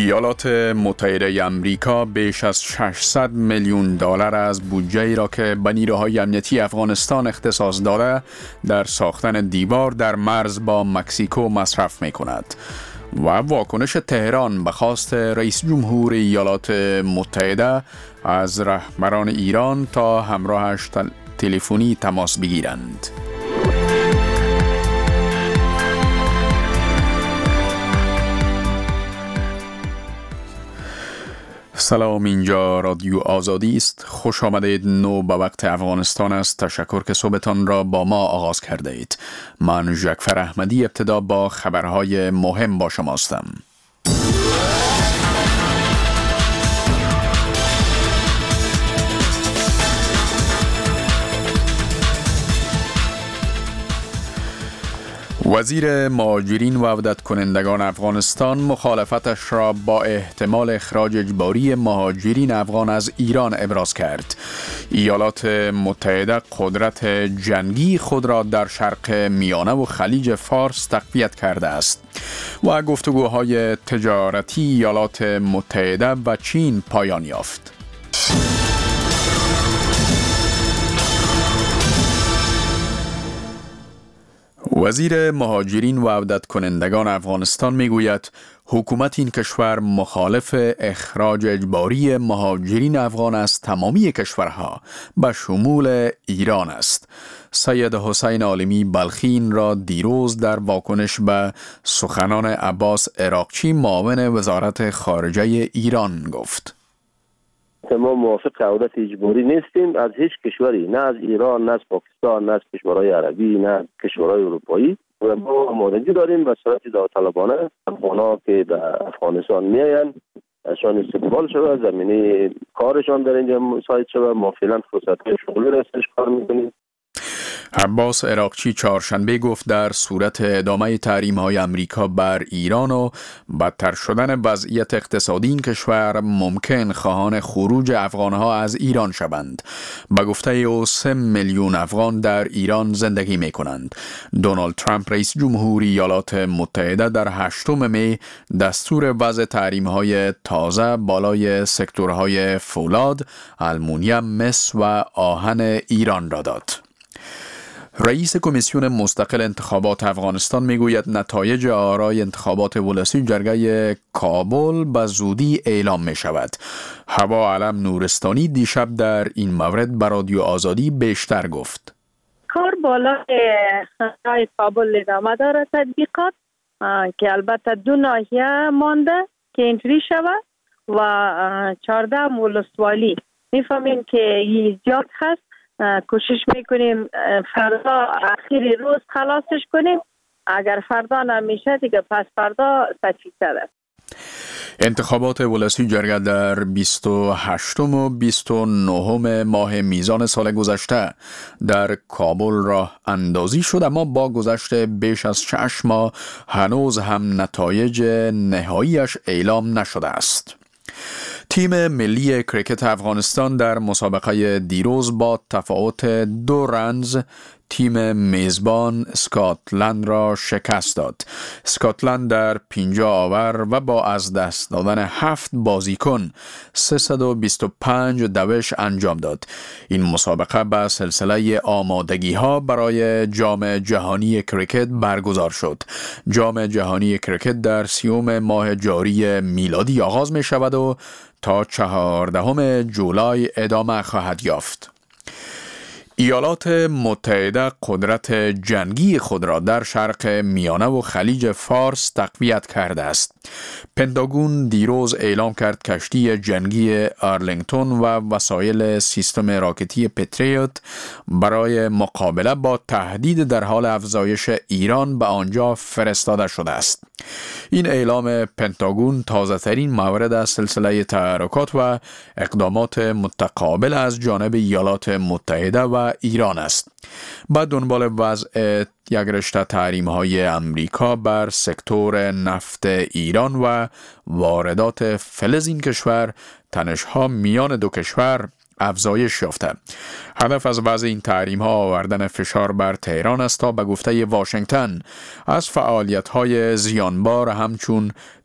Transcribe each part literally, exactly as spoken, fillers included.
ایالات متحده آمریکا بیش از ششصد میلیون دلار از بودجه‌ای را که به نیروهای امنیتی افغانستان اختصاص داده در ساختن دیوار در مرز با مکزیکو مصرف می‌کند و واکنش تهران به خواست رئیس جمهور ایالات متحده از رهبران ایران تا همراهش تلفنی تماس بگیرند. سلام، اینجا رادیو آزادی است. خوش آمدید. نو به وقت افغانستان است. تشکر که صبحتان را با ما آغاز کرده اید. من جعفر احمدی ابتدا با خبرهای مهم با شما هستم. وزیر مهاجرین و عودت کنندگان افغانستان مخالفتش را با احتمال اخراج اجباری مهاجرین افغان از ایران ابراز کرد. ایالات متحده قدرت جنگی خود را در شرق میانه و خلیج فارس تقویت کرده است و گفتگوهای تجارتی ایالات متحده و چین پایان یافت. وزیر مهاجرین و عودت کنندگان افغانستان میگوید حکومت این کشور مخالف اخراج اجباری مهاجرین افغان از تمامی کشورها به شمول ایران است. سید حسین عالمی بلخی را دیروز در واکنش به سخنان عباس عراقچی معاون وزارت خارجه ایران گفت: ما موافق عودت اجباری نیستیم از هیچ کشوری، نه از ایران، نه از پاکستان، نه از کشورهای عربی، نه از کشورهای اروپایی. و ما آمادگی داریم به صورت داوطلبانه افغان‌ها که به افغانستان میآیند ازشان استقبال شود، زمینه کارشان در اینجا مساعد شود. ما فعلا فرصت شغلی را کار میکنیم. عباس عراقچی چهارشنبه گفت در صورت ادامه تحریم‌های آمریکا بر ایران و بدتر شدن وضعیت اقتصادی این کشور ممکن خواهان خروج افغان‌ها از ایران شوند. به گفته او سه میلیون افغان در ایران زندگی می‌کنند. دونالد ترامپ رئیس جمهوری ایالات متحده در هشتم می دستور وضع تحریم‌های تازه بالای سکتورهای فولاد، آلومینیوم، مس و آهن ایران را داد. رئیس کمیسیون مستقل انتخابات افغانستان میگوید نتایج آرای انتخابات ولسی جرگه کابل به زودی اعلام می شود. هوا علم نورستانی دیشب در این مورد به رادیو آزادی بیشتر گفت. کار بالای خطای کابل ادامه دارد تطبیقات که البته دو ناحیه مانده که اینطوری شود و چهارده ولسوالی میفهمیم که زیاد هست. کوشش میکنیم فردا آخر روز خلاصش کنیم. اگر فردا نمیشه دیگه پس فردا سچیتر است. انتخابات ولسی جرگه در بیست و هشتم و بیست و نهم ماه میزان سال گذشته در کابل راه اندازی شد، اما با گذشت بیش از شش ماه هنوز هم نتایج نهاییش اعلام نشده است. تیم ملی کریکت افغانستان در مسابقه دیروز با تفاوت دو رنز تیم میزبان اسکاتلند را شکست داد. اسکاتلند در پنجاه آور و با از دست دادن هفت بازیکن سیصد و بیست و پنج دوش انجام داد. این مسابقه به سلسله آمادگی ها برای جام جهانی کریکت برگزار شد. جام جهانی کریکت در سیوم ماه جاری میلادی آغاز می شود و تا چهاردهم جولای ادامه خواهد یافت. ایالات متحده قدرت جنگی خود را در شرق میانه و خلیج فارس تقویت کرده است. پنتاگون دیروز اعلام کرد کشتی جنگی آرلینگتون و وسایل سیستم راکتی پتریوت برای مقابله با تهدید در حال افزایش ایران به آنجا فرستاده شده است. این اعلام پنتاگون تازه ترین مورد از سلسله تحرکات و اقدامات متقابل از جانب ایالات متحده و ایران است. با دنبال وضع یک رشته تحریم‌های امریکا بر سکتور نفت ایران و واردات فلز این کشور، تنش‌ها میان دو کشور افزایش یافته. هدف از وضع این تحریم ها آوردن فشار بر تهران است تا به گفته واشنگتن از فعالیت های زیانبار همچون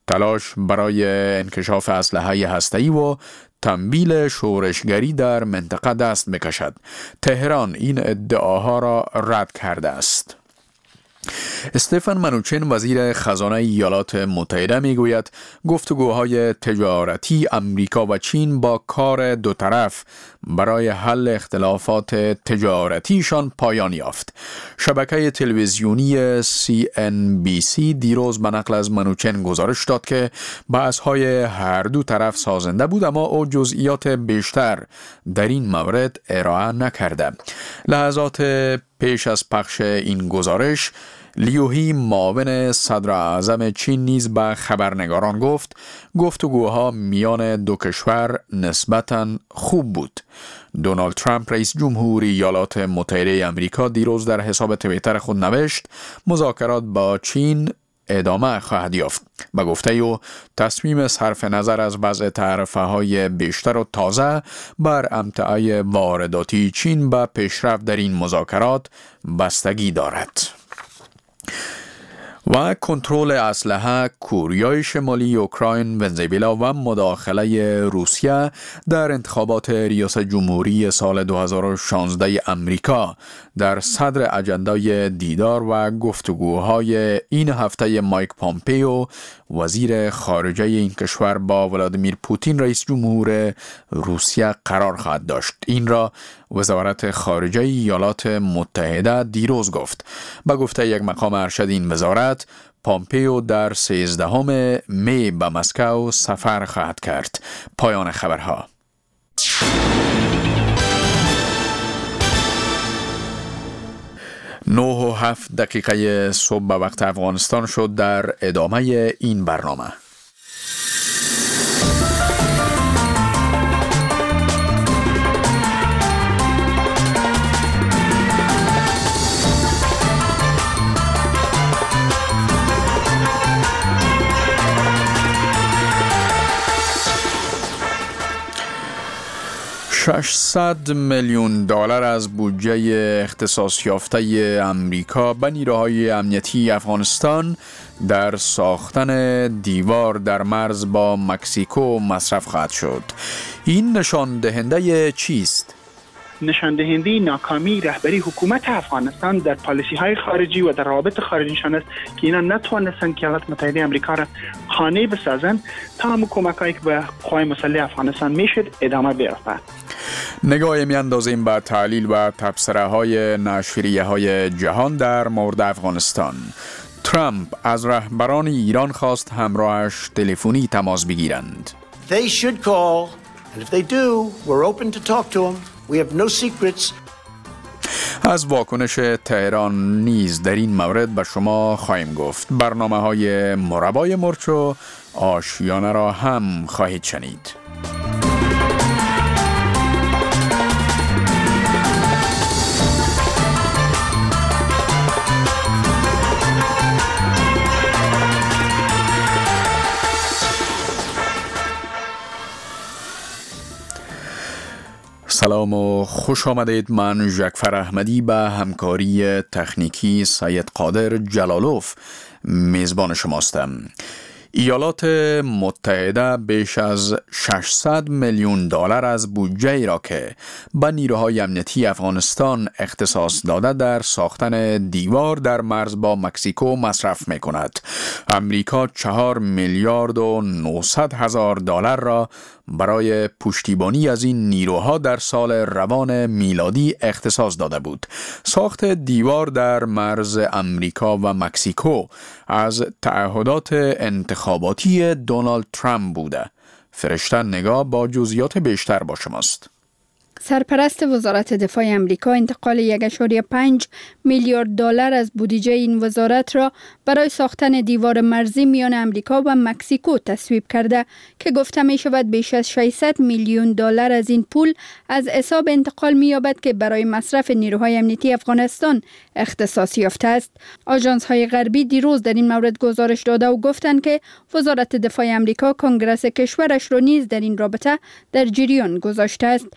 تلاش برای انکشاف اسلحه هسته‌ای و تنبیل شورشگری در منطقه دست بکشد. تهران این ادعاها را رد کرده است. استفن منوچن وزیر خزانه ایالات متحده میگوید گفتگوهای تجارتی امریکا و چین با کار دو طرف برای حل اختلافات تجارتیشان پایان یافت. شبکه تلویزیونی سی ان بی سی دیروز به نقل از منوچن گزارش داد که بحث‌های هر دو طرف سازنده بود، اما او جزئیات بیشتر در این مورد ارائه نکرده. لحظات پیش از پخش این گزارش، لیوهی معاون صدر اعظم چین نیز به خبرنگاران گفت گفتگوها میان دو کشور نسبتاً خوب بود. دونالد ترامپ رئیس جمهوری ایالات متحده آمریکا دیروز در حساب توییتر خود نوشت مذاکرات با چین ادامه خواهد یافت. به گفته او تصمیم صرف نظر از وضع تعرفه‌های بیشتر و تازه بر امتعای وارداتی چین به پیشرفت در این مذاکرات بستگی دارد. و کنترل اسلحه، کوریای شمالی، اوکراین، ونزوئلا و مداخله روسیه در انتخابات ریاست جمهوری سال دو هزار و شانزده امریکا در صدر اجندای دیدار و گفتگوهای این هفته مایک پامپیو وزیر خارجه این کشور با ولادیمیر پوتین رئیس جمهور روسیه قرار خواهد داشت. این را وزارت خارجه ایالات متحده دیروز گفت. با گفته یک مقام ارشد این وزارت، پامپیو در سیزدهم می به مسکو سفر خواهد کرد. پایان خبرها. نه و هفت دقیقه صبح به وقت افغانستان شد. در ادامه این برنامه ششصد میلیون دلار از بودجه اختصاص یافته امریکا به نیروهای امنیتی افغانستان در ساختن دیوار در مرز با مکزیکو مصرف خواهد شد. این نشان دهنده چیست؟ نشان دهنده ناکامی رهبری حکومت افغانستان در پالیسی های خارجی و در روابط خارجیشان است که اینا نتوانستند که ایالات متحده آمریکا را خانه بسازند تا هم کمک‌هایی که به قوای مسلح افغانستان میشد ادامه بیافته. نگاهی میاندازیم به تحلیل و تبصره های نشریه های جهان در مورد افغانستان. ترامپ از رهبران ایران خواست همراهش تلفنی تماس بگیرند. They should call and if they do we're open to talk to them. We have no secrets. از واکنش تهران نیز در این مورد به شما خواهیم گفت. برنامه های مربای مرچ و آشیانه را هم خواهید شنید. سلام و خوش آمدید. من ژکفر احمدی به همکاری تکنیکی سید قادر جلالوف میزبان شماستم. ایالات متحده بیش از ششصد میلیون دلار از بودجه را که به نیروهای امنیتی افغانستان اختصاص داده در ساختن دیوار در مرز با مکزیکو مصرف می کند. امریکا چهار میلیارد و نهصد هزار دلار را برای پشتیبانی از این نیروها در سال روان میلادی اختصاص داده بود. ساخت دیوار در مرز امریکا و مکزیکو از تعهدات انتخاباتی دونالد ترامپ بوده. فرشته نگاه با جزئیات بیشتر با شماست. سرپرست وزارت دفاع امریکا انتقال یک ممیز پنج میلیارد دلار از بودجه این وزارت را برای ساختن دیوار مرزی میان امریکا و مکزیکو تصویب کرده که گفته می شود بیش از ششصد میلیون دلار از این پول از حساب انتقال می یابد که برای مصرف نیروهای امنیتی افغانستان اختصاص یافته است. آژانس های غربی دیروز در این مورد گزارش داده و گفتند که وزارت دفاع امریکا کنگره کشورش را نیز در این رابطه در جریان گذاشته است. اعمال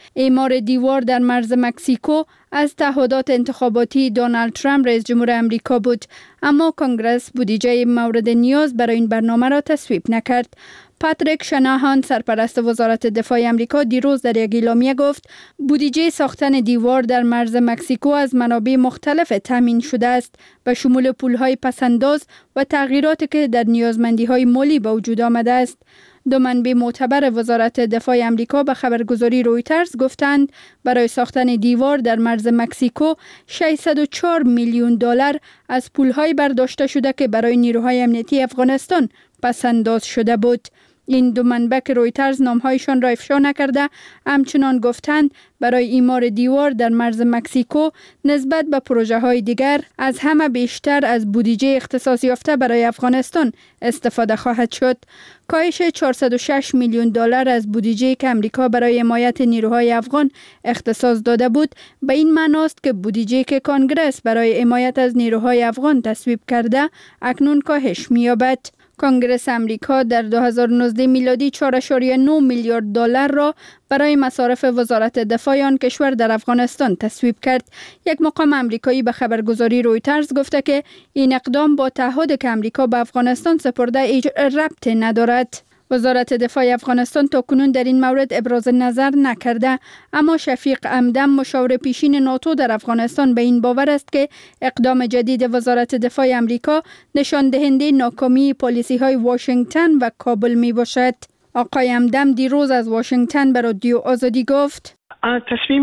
ایمار دیوار در مرز مکزیکو از تعهدات انتخاباتی دونالد ترامپ رئیس جمهور امریکا بود، اما کنگره بودجه مورد نیاز برای این برنامه را تصویب نکرد. پاتریک شناهان سرپرست وزارت دفاع امریکا دیروز در یک اعلامیه گفت بودجه ساختن دیوار در مرز مکزیکو از منابع مختلف تامین شده است، به شمول پولهای پسنداز و تغییراتی که در نیازمندی‌های مالی به وجود آمده است. دو منبع معتبر وزارت دفاع امریکا به خبرگزاری رویترز گفتند برای ساختن دیوار در مرز مکزیکو ششصد و چهار میلیون دلار از پولهای برداشته شده که برای نیروهای امنیتی افغانستان پسنداز شده بود. این دو منبع که رویترز نامهایشان را افشا نکرده همچنان گفتند برای ایمار دیوار در مرز مکزیکو نسبت به پروژه های دیگر از همه بیشتر از بودجه اختصاص یافته برای افغانستان استفاده خواهد شد. کاهش چهارصد و شش میلیون دلار از بودجه که امریکا برای حمایت نیروهای افغان اختصاص داده بود به این معناست که بودجه که کنگره برای حمایت از نیروهای افغان تصویب کرده اکنون کاهش می‌یابد. کنگره امریکا در دو هزار و نوزده میلادی چهار و نه میلیارد دلار را برای مصارف وزارت دفاع آن کشور در افغانستان تصویب کرد. یک مقام امریکایی به خبرگزاری رویترز گفته که این اقدام با تعهدی که امریکا به افغانستان سپرده هیچ ربطی ندارد. وزارت دفاع افغانستان تاکنون در این مورد ابراز نظر نکرده، اما شفیق همدم مشاور پیشین ناتو در افغانستان به این باور است که اقدام جدید وزارت دفاع امریکا نشان دهنده ناکامی پالیسی های واشنگتن و کابل می باشد. آقای همدم دیروز از واشنگتن به رادیو آزادی گفت تصمیم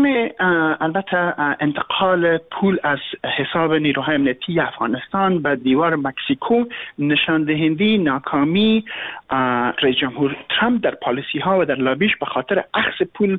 البته انتقال پول از حساب نیروهای امنیتی افغانستان به دیوار مکزیکو نشان دهنده ناکامی رئیس جمهور ترامپ در پالیسی ها و در لابیش به خاطر اخذ پول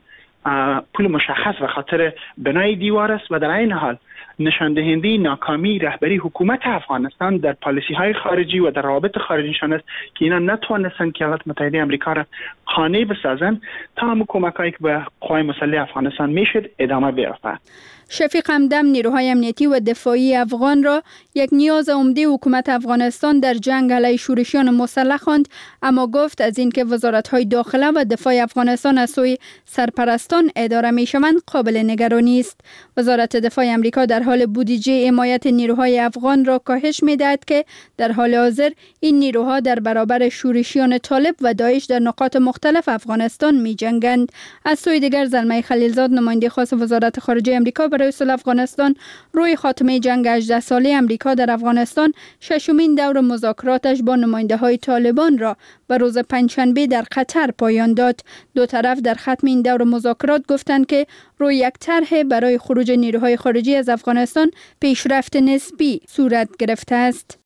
پول مشخص و خاطر بنای دیوار است و در این حال نشان دهنده ناکامی رهبری حکومت افغانستان در پالیسی های خارجی و در روابط خارجیشان است که اینا نتوانستند که ایالات متحده آمریکا را خانه بسازند تا هم کمک‌هایی که به قوای مسلح افغانستان میشد ادامه بیافته. شفیق همدم نیروهای امنیتی و دفاعی افغان را یک نیاز عمده حکومت افغانستان در جنگ علیه شورشیان مسلح خواند، اما گفت از اینکه وزارت‌های داخله و دفاع افغانستان از سوی سرپرستان اداره می‌شوند قابل نگرانی است. وزارت دفاع آمریکا در حال بودجه حمایت نیروهای افغان را کاهش می‌دهد که در حال حاضر این نیروها در برابر شورشیان طالب و داعش در نقاط مختلف افغانستان می‌جنگند. از سوی دیگر زلمه خلیلزاد نماینده خاص وزارت خارجه آمریکا برای صلح افغانستان روی خاتمه جنگ هجده ساله آمریکا در افغانستان ششمین دور مذاکراتش با نماینده‌های طالبان را به روز پنجشنبه در قطر پایان داد. دو طرف در ختم این دور مذاکرات گفتند که روی یک طرح برای خروج نیروهای خارجی از افغانستان پیشرفت نسبی صورت گرفته است.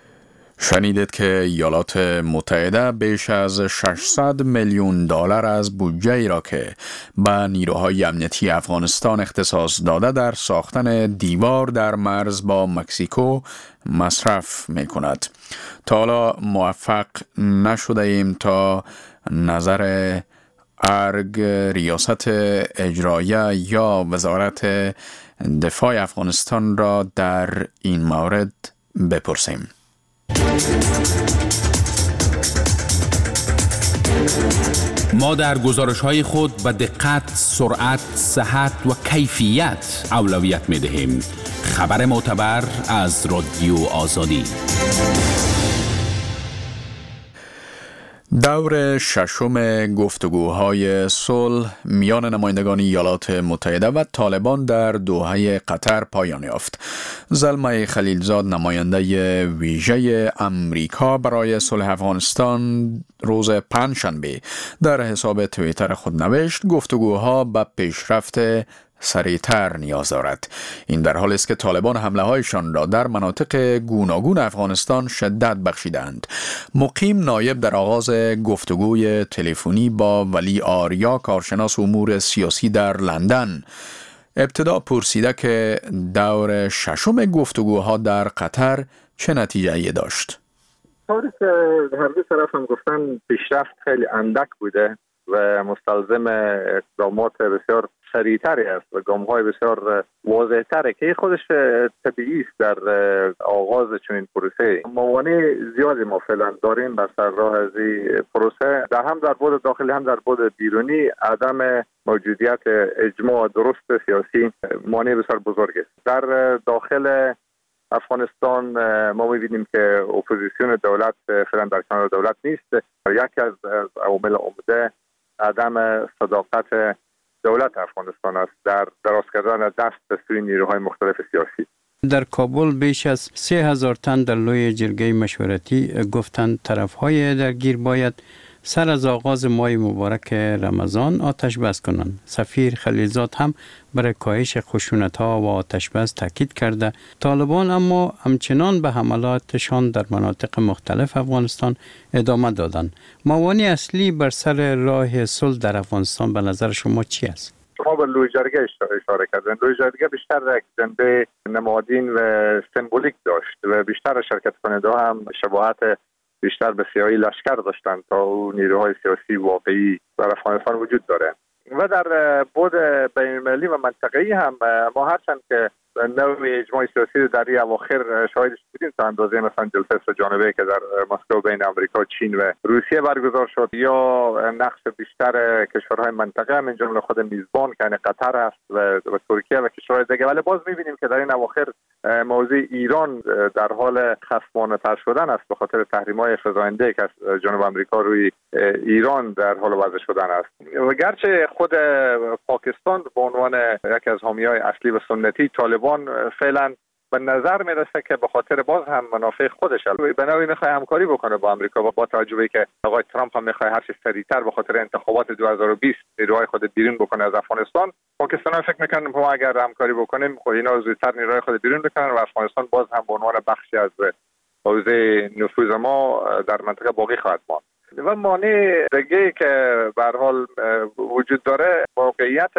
شنیدید که ایالات متحده بیش از ششصد میلیون دلار از بودجه ای را که به نیروهای امنیتی افغانستان اختصاص داده در ساختن دیوار در مرز با مکزیکو مصرف می کند. تا حالا موفق نشده ایم تا نظر ارگ ریاست اجرایه یا وزارت دفاع افغانستان را در این مورد بپرسیم. ما در گزارش‌های خود به دقت، سرعت، صحت و کیفیت اولویت می‌دهیم. خبر معتبر از رادیو آزادی. دور ششم گفتگوهای صلح میان نمایندگان ایالات متحده و طالبان در دوحه قطر پایان یافت. زلمه خلیلزاد نماینده ویژه امریکا برای صلح افغانستان روز پنجشنبه در حساب توییتر خود نوشت گفتگوها به پیشرفت سریعتر نیاز دارد. این در حالی است که طالبان حمله هایشان را در مناطق گوناگون افغانستان شدت بخشیدند. مقیم نایب در آغاز گفتگوی تلفنی با ولی آریا کارشناس امور سیاسی در لندن ابتدا پرسیده که دور ششم گفتگوها در قطر چه نتیجه‌ای داشت. طوری که هر دو طرف هم گفتن پیشرفت خیلی اندک بوده و مستلزم اقدامات بسیار سریعتری است و گام‌های بسیار واضح‌تره که خودش طبیعی است. در آغاز چنین پروسه موانع زیادی ما فعلا داریم بر سر راه از این پروسه، در هم در بعد داخلی هم در بعد بیرونی. عدم موجودیت اجماع درست سیاسی مانع بسیار بزرگ است. در داخل افغانستان ما می‌بینیم که اپوزیسیون دولت فعلا در کنار دولت نیست. یکی از عوامل عمده عدم صداقت دولت افغانستان است در دراز کردن دست به سوی نیروهای مختلف سیاسی. در کابل بیش از سه هزار تن در لوی جرگه مشورتی گفتند طرفهای درگیر باید سر از آغاز ماه مبارک رمضان آتش بس کنند. سفیر خلیلزاد هم برای کاهش خشونت‌ها و آتش بس تاکید کرده. طالبان اما همچنان به حملاتشان در مناطق مختلف افغانستان ادامه دادند. موانع اصلی بر سر راه صلح در افغانستان به نظر شما چی است؟ شما به لوی جرگه اشاره کردن. لوی جرگه بیشتر یک جنبه نمادین و سمبولیک داشت و بیشتر شرکت کننده هم شباهت بیشتر به سیاهی لشکر داشتند تا او نیروهای سیاسی واقعی در افغانستان وجود داره. و در بعد بین‌المللی و منطقه‌ای هم ما هرچند که نوع اجماع سیاسی در این اواخر شاهدش بودیم تا اندازه مثلا جلسه سه جانبه که در مسکو بین آمریکا، چین و روسیه برگزار شد، یا نقش بیشتر کشورهای منطقه من جمله خود میزبان که یعنی قطر است و, و ترکیه و کشورهای دیگه. ولی باز می‌بینیم که در این اواخر موضوع ایران در حال خصمانه‌تر شدن است به خاطر تحریم‌های فزاینده که از جانب آمریکا روی ایران در حال وضع شدن است. و گرچه خود پاکستان به عنوان یکی از حامی‌های اصلی و سنتی طالبان فعلا به نظر میرسه که به خاطر باز هم منافع خودش به نوعی میخواد همکاری بکنه با آمریکا و با توجه به که آقای ترامپ هم میخواد هر چه سریعتر به خاطر انتخابات دو هزار و بیست نیروهای خود بیرون بکنه از افغانستان. پاکستان فکر میکنه ما اگر همکاری بکنیم خب اینا زودتر نیروهای خود بیرون بکنن و افغانستان باز هم به عنوان بخشی از حوزه نفوذ ما در منطقه باقی خواهد ماند. و مانع دیگه که به هر حال وجود داره واقعیت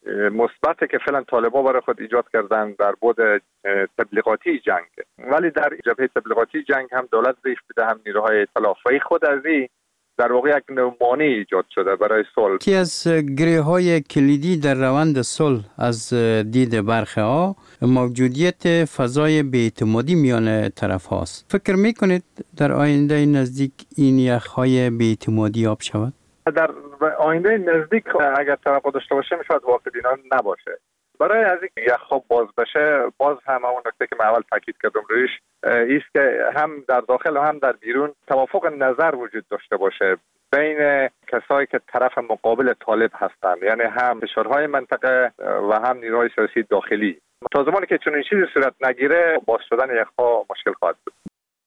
مثبتی که فعلا طالبان برای خود ایجاد کردن در بعد تبلیغاتی جنگ، ولی در جبهه تبلیغاتی جنگ هم دولت ضعیف بوده هم نیروهای اطلاعی. خود از این در واقع یک نوع مانع ایجاد شده برای صلح. یکی از گره‌های کلیدی در روند صلح از دید برخی ها موجودیت فضای بی‌اعتمادی میان طرف هاست. فکر میکنید در آینده نزدیک این یخ‌های بی‌اعتمادی آب شود؟ در آینده نزدیک اگر توقع داشته باشه شاید واقع بینانه نباشه. برای از این یخ‌ها باز بشه باز هم اون نکته که من اول تاکید کردم رویش ایست که هم در داخل و هم در بیرون توافق نظر وجود داشته باشه بین کسایی که طرف مقابل طالب هستند، یعنی هم کشورهای منطقه و هم نیروهای سیاسی داخلی. تا زمانی که چنین چیزی صورت نگیره باز شدن یخ‌ها مشکل خواهد بود.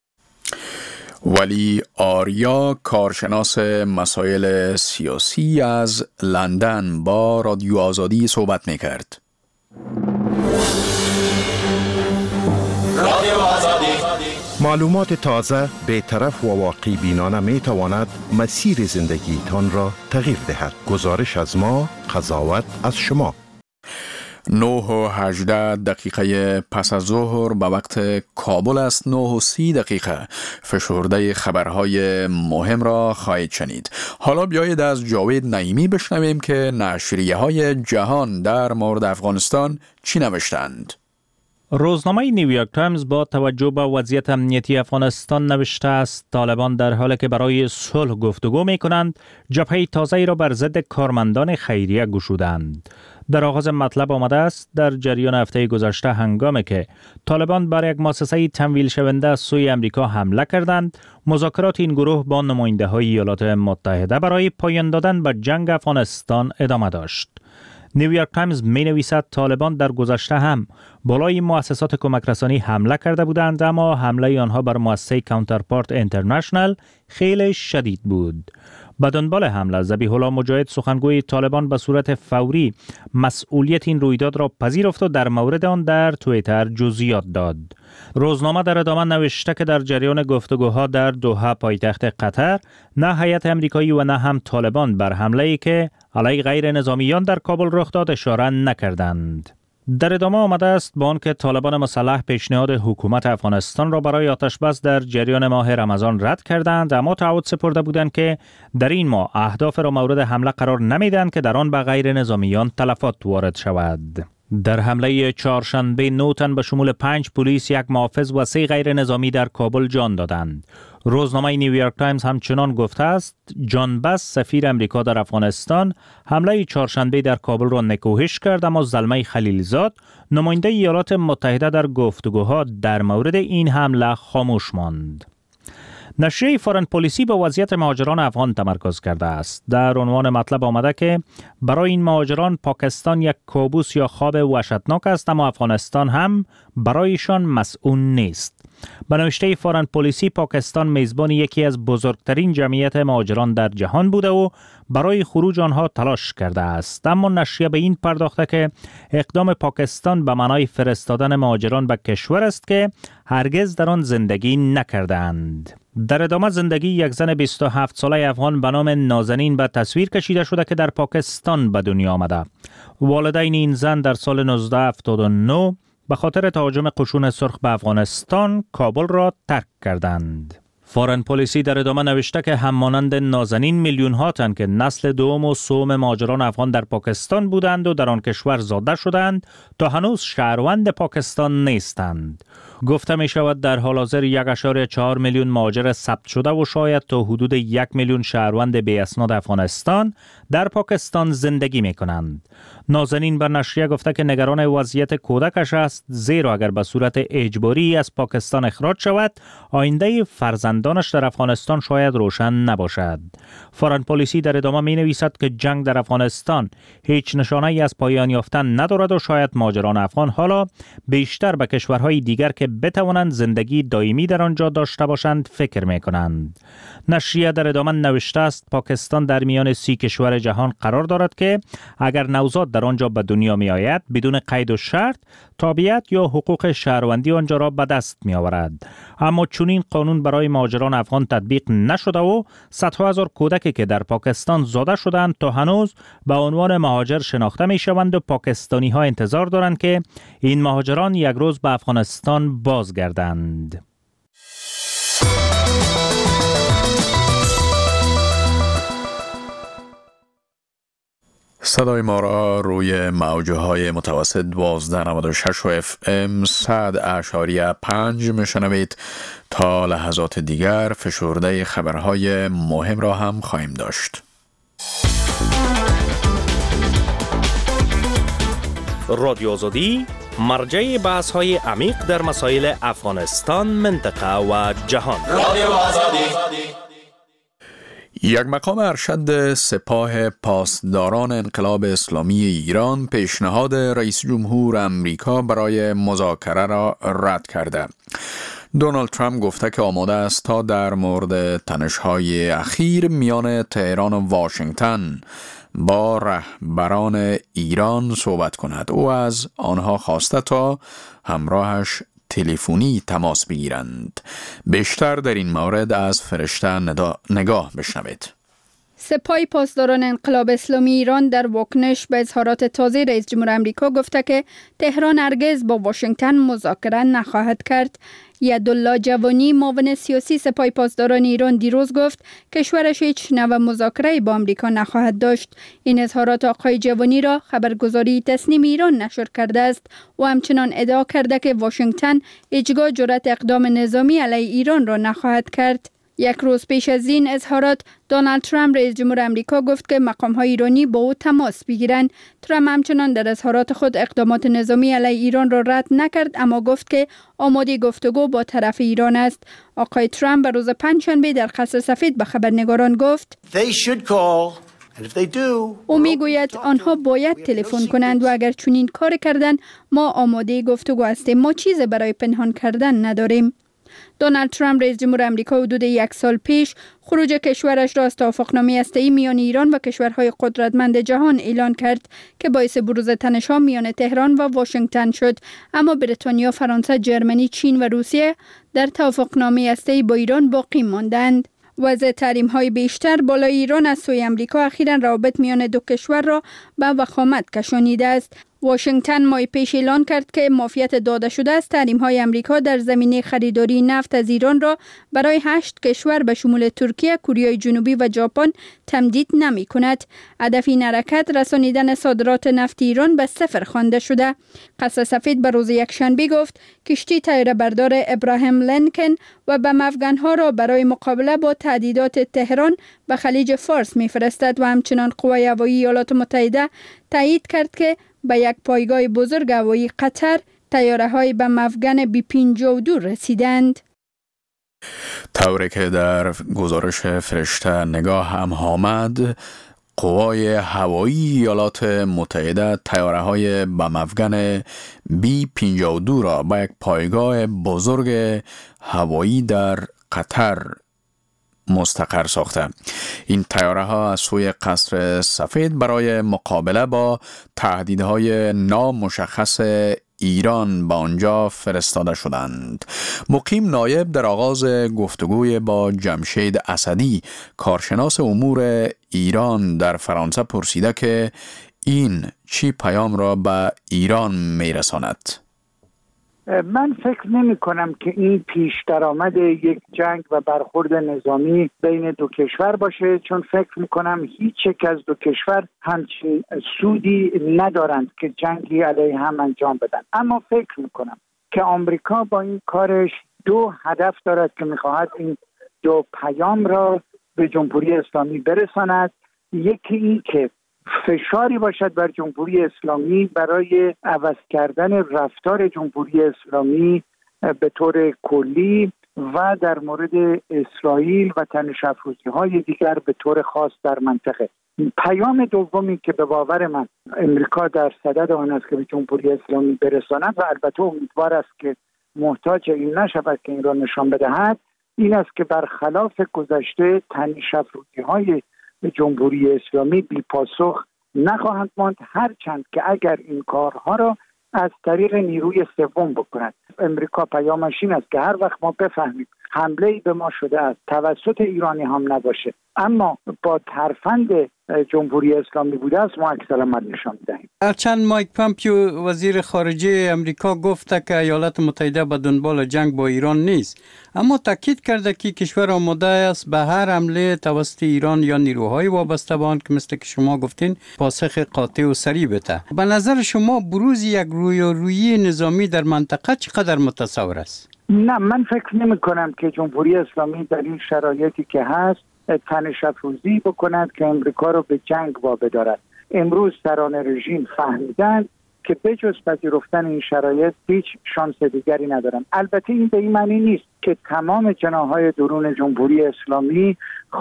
ولی آریا کارشناس مسائل سیاسی از لندن با رادیو آزادی صحبت می‌کرد. معلومات تازه، بی‌طرف و واقعی بینانه می تواند مسیر زندگیتان را تغییر دهد. گزارش از ما، قضاوت از شما. نه و هجده دقیقه پس از ظهر به وقت کابل است. نه و سی دقیقه فشرده خبرهای مهم را خواهید شنید. حالا بیایید از جاوید نعیمی بشنویم که نشریه های جهان در مورد افغانستان چی نوشتند. روزنامه نیویورک تایمز با توجه به وضعیت امنیتی افغانستان نوشته است طالبان در حالی که برای صلح گفتگو می کنند جبهه تازه‌ای را بر ضد کارمندان خیریه گشودند. در آغاز مطلب آمده است در جریان هفته گذشته هنگامی که طالبان بر یک مؤسسه تمویل شونده از سوی امریکا حمله کردند، مذاکرات این گروه با نماینده های ایالات متحده برای پایان دادن به جنگ افغانستان ادامه داشت. نیویورک تایمز می نویسد طالبان در گذشته هم بالای مؤسسات کمک رسانی حمله کرده بودند، اما حمله آنها بر مؤسسه کانترپارت اینترنشنال خیلی شدید بود. به دنبال حمله ذبیح الله مجاهد سخنگوی طالبان به صورت فوری مسئولیت این رویداد را پذیرفت و در مورد آن در توییتر جزئیات داد. روزنامه در ادامه نوشته که در جریان گفتگوها در دوحه پایتخت قطر نه هیئت امریکایی و نه هم طالبان بر حمله‌ای که علیه غیر نظامیان در کابل رخ داد اشاره نکردند. در ادامه آمده است با آنکه طالبان مسلح پیشنهاد حکومت افغانستان را برای آتش بس در جریان ماه رمضان رد کردند، اما تعهد سپرده بودند که در این ماه اهداف را مورد حمله قرار نمیدهند که در آن به غیر نظامیان تلفات وارد شود. در حمله چهارشنبه نه تن به شمول پنج پلیس، یک محافظ و سه غیر نظامی در کابل جان دادند. روزنامه نیویورک تایمز همچنان گفته است جان بس سفیر امریکا در افغانستان حمله چهارشنبه در کابل را نکوهش کرد، اما زلمه خلیلزاد نماینده ایالات متحده در گفتگوها در مورد این حمله خاموش ماند. نشریه فارن پلیسی به وضعیت مهاجران افغان تمرکز کرده است. در عنوان مطلب آمده که برای این مهاجران پاکستان یک کابوس یا خواب وحشتناک است، اما افغانستان هم برایشان مسئول نیست. به نوشته فارن پلیسی، پاکستان میزبان یکی از بزرگترین جمعیت مهاجران در جهان بوده و برای خروج آنها تلاش کرده است، اما نشریه به این پرداخته که اقدام پاکستان به معنای فرستادن مهاجران به کشور است که هرگز در آن زندگی نکردند. در ادامه زندگی یک زن بیست و هفت ساله افغان به نام نازنین به تصویر کشیده شده که در پاکستان به دنیا آمده. والدین این زن در سال نوزده هفتاد و نه به خاطر تهاجم قشون سرخ به افغانستان کابل را ترک کردند. فارن پلیسی در ادامه نوشته که همانند نازنین میلیون ها تن که نسل دوم و سوم مهاجران افغان در پاکستان بودند و در آن کشور زاده شدند تا هنوز شهروند پاکستان نیستند. گفته می شود در حال حاضر یک و چهار میلیون مهاجر ثبت شده و شاید تا حدود یک میلیون شهروند بی اسناد افغانستان در پاکستان زندگی می کنند. نازنین بر نشریه گفته که نگران وضعیت کودکش است، زیرا اگر به صورت اجباری از پاکستان اخراج شود آینده فرزندانش در افغانستان شاید روشن نباشد. فارن پلیسی در ادامه می نویسد که جنگ در افغانستان هیچ نشانه ای از پایان یافتن ندارد و شاید مهاجران افغان حالا بیشتر به کشورهای دیگر که بتوانند زندگی دائمی در آنجا داشته باشند فکر می کنند. نشریه در ادامه نوشته است پاکستان در میان سی کشور جهان قرار دارد که اگر نوزاد در آنجا به دنیا می آید بدون قید و شرط تابعیت یا حقوق شهروندی آنجا را به دست می آورد. اما چون این قانون برای مهاجران افغان تطبیق نشده و صدها هزار کودکی که در پاکستان زاده شدند تا هنوز به عنوان مهاجر شناخته می شوند و پاکستانی ها انتظار دارند که این مهاجران یک روز به افغانستان بازگردند. صدای ما را روی موجه های متوسط دوازده نود و شش و اف ام صد اشاریه پنج میشنوید. تا لحظات دیگر فشرده خبرهای مهم را هم خواهیم داشت. رادیو آزادی مرجع بحث های عمیق در مسائل افغانستان، منطقه و جهان. رادیو آزادی. یک مقام ارشد سپاه پاسداران انقلاب اسلامی ایران پیشنهاد رئیس جمهور امریکا برای مذاکره را رد کرده. دونالد ترامپ گفته که آماده است تا در مورد تنش‌های اخیر میان تهران و واشنگتن با رهبران ایران صحبت کند. او از آنها خواسته تا همراهش تلفنی تماس بگیرند. بیشتر در این مورد از فرشته نگاه بشنوید. سپاه پاسداران انقلاب اسلامی ایران در واکنش به اظهارات تازه رئیس جمهور آمریکا گفته که تهران هرگز با واشنگتن مذاکره نخواهد کرد. یدالله جوانی معاون سیاسی سپاه پاسداران ایران دیروز گفت کشورش هیچ نوع مذاکره با آمریکا نخواهد داشت. این اظهارات آقای جوانی را خبرگزاری تسنیم ایران نشر کرده است و همچنان ادعا کرده که واشنگتن هیچگاه جرأت اقدام نظامی علیه ایران را نخواهد کرد. یک روز پیش از این اظهارات دونالد ترامپ رئیس جمهور آمریکا گفت که مقام‌های ایرانی با او تماس بگیرند. ترامپ همچنان در اظهارات خود اقدامات نظامی علیه ایران را رد نکرد، اما گفت که آماده گفتگو با طرف ایران است. آقای ترامپ به روز پنجشنبه در قصر سفید به خبرنگاران گفت او میگوید آنها باید تلفن کنند و اگر چنین کار کردند ما آماده گفتگو هستیم. ما چیز برای پنهان کردن نداریم. دونالد ترامپ رئیس جمهور آمریکا حدود یک سال پیش خروج کشورش را از توافقنامه هسته‌ای میان ایران و کشورهای قدرتمند جهان اعلان کرد که باعث بروز تنش‌ها میان تهران و واشنگتن شد. اما بریتانیا، فرانسه، جرمنی، چین و روسیه در توافقنامه هسته‌ای با ایران باقی ماندند. وضع تحریم‌های بیشتر بالای ایران از سوی آمریکا اخیراً روابط میان دو کشور را به وخامت کشانیده است. واشنگتن ماه پیش اعلان کرد که معافیت داده شده از تحریم‌های امریکا در زمینه خریداری نفت از ایران را برای هشت کشور به شمول ترکیه، کره جنوبی و ژاپن تمدید نمی کند. هدف این حرکت رسانیدن صادرات نفت ایران به صفر خوانده شده. قصر سفید به روز یکشنبه گفت کشتی طیاره بردار ابراهیم لینکن و به افغانها را برای مقابله با تهدیدات تهران به خلیج فارس می‌فرستد و همچنان قوای هوایی ایالات متحده تایید کرد که به یک پایگاه بزرگ هوایی قطر طیاره‌های به افغان بی پنجاه و دو رسیدند. طوری که در گزارش فرشته نگاه هم آمد، قوای هوایی ایالات متحده طیاره‌های بم افغان بی پنجاه و دو را به یک پایگاه بزرگ هوایی در قطر مستقر ساخته. این طیاره ها از سوی قصر سفید برای مقابله با تهدیدهای نامشخص ایران به آنجا فرستاده شدند. مقیم نایب در آغاز گفتگوی با جمشید اسدی، کارشناس امور ایران در فرانسه، پرسیده که این چی پیام را به ایران میرساند؟ من فکر نمی کنم که این پیش درآمد یک جنگ و برخورد نظامی بین دو کشور باشه، چون فکر می کنم هیچ یک از دو کشور همچین سودی ندارند که جنگی علیه هم انجام بدن. اما فکر می کنم که آمریکا با این کارش دو هدف دارد که می خواهد این دو پیام را به جمهوری اسلامی برساند. یکی این که فشاری باشد بر جمهوری اسلامی برای عوض کردن رفتار جمهوری اسلامی به طور کلی و در مورد اسرائیل و تنش افروزی های دیگر به طور خاص در منطقه. پیام دومی که به باور من امریکا در صدد آن است که به جمهوری اسلامی برساند و البته امیدوار است که محتاج این نشود که این را نشان بدهد، این است که برخلاف گذشته تنش افروزی های جمهوری اسلامی بی پاسخ نخواهند ماند، هرچند که اگر این کارها را از طریق نیروی سوم بکند. امریکا پیامش این است که هر وقت ما بفهمیم حمله‌ای به ما شده است توسط ایرانی هم نباشه اما با ترفند جمهوری اسلامی بوده است، ما عکس العمل نشان می‌دهیم. هرچند مایک پامپیو وزیر خارجه امریکا گفته که ایالات متحده به دنبال جنگ با ایران نیست، اما تاکید کرده که کشور آماده است به هر حمله توسط ایران یا نیروهای وابسته به آن که مثل که شما گفتین پاسخ قاطع و سریع بده. به نظر شما بروز یک رویارویی نظامی در منطقه چقدر متصور است؟ نه، من فکر نمی کنم که جمهوری اسلامی در این شرایطی که هست تنش افروزی بکند که امریکا رو به جنگ وابدارد. امروز سران رژیم فهمیدند که بجز پذیرفتن این شرایط هیچ شانس دیگری ندارن. البته این به این معنی نیست که تمام جناح‌های درون جمهوری اسلامی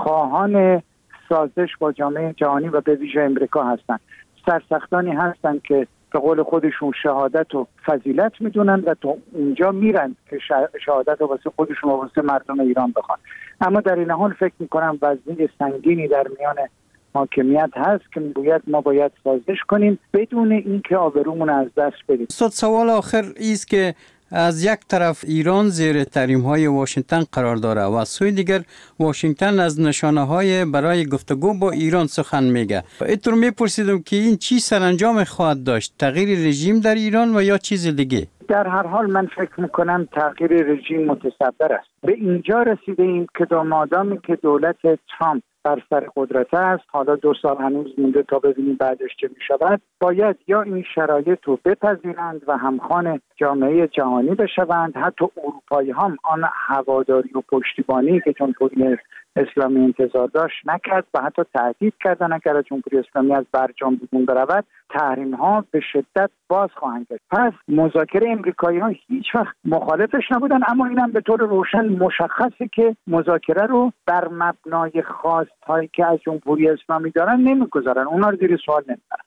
خواهان سازش با جامعه جهانی و به ویژه امریکا هستند. سرسختانی هستند که به قول خودشون شهادت و فضیلت میدونن و تو اونجا میرن که شهادت رو واسه خودشون و واسه مردم ایران بخوان. اما در این حال فکر میکنم وزنه سنگینی در میان حاکمیت هست که میگوید ما باید سازش کنیم بدون اینکه آبرومون از دست بدیم. استاد، سوال آخر است که از یک طرف ایران زیر تحریم‌های واشنگتن قرار داره و از سوی دیگر واشنگتن از نشانه‌های برای گفتگو با ایران سخن میگه. اینطور میپرسیدم که این چی سرانجام خواهد داشت؟ تغییر رژیم در ایران و یا چیز دیگه؟ در هر حال من فکر میکنم تغییر رژیم متصور است. به اینجا رسیده ایم که مادامی که دولت ترامپ بر سر قدرت است، حالا دو سال هنوز مونده تا ببینیم بعدش چه میشود، باید یا این شرایط رو بپذیرند و همخوان جامعه جهانی بشوند، حتی اروپایی هم آن هواداری و پشتیبانی که جمهوری اسلامی انتظار داشت نکرد و حتی تهدید کردن اگر جمهوری اسلامی از برجام بیرون برود تحریم ها به شدت باز خواهند گشت. پس مذاکره امریکایی ها هیچ وقت مخالفش نبودن، اما اینم به طور روشن مشخصه که مذاکره رو بر مبنای خواست‌هایی که از جمهوری اسلامی دارن نمیگذارن، اونا رو زیر سوال نمیبرن.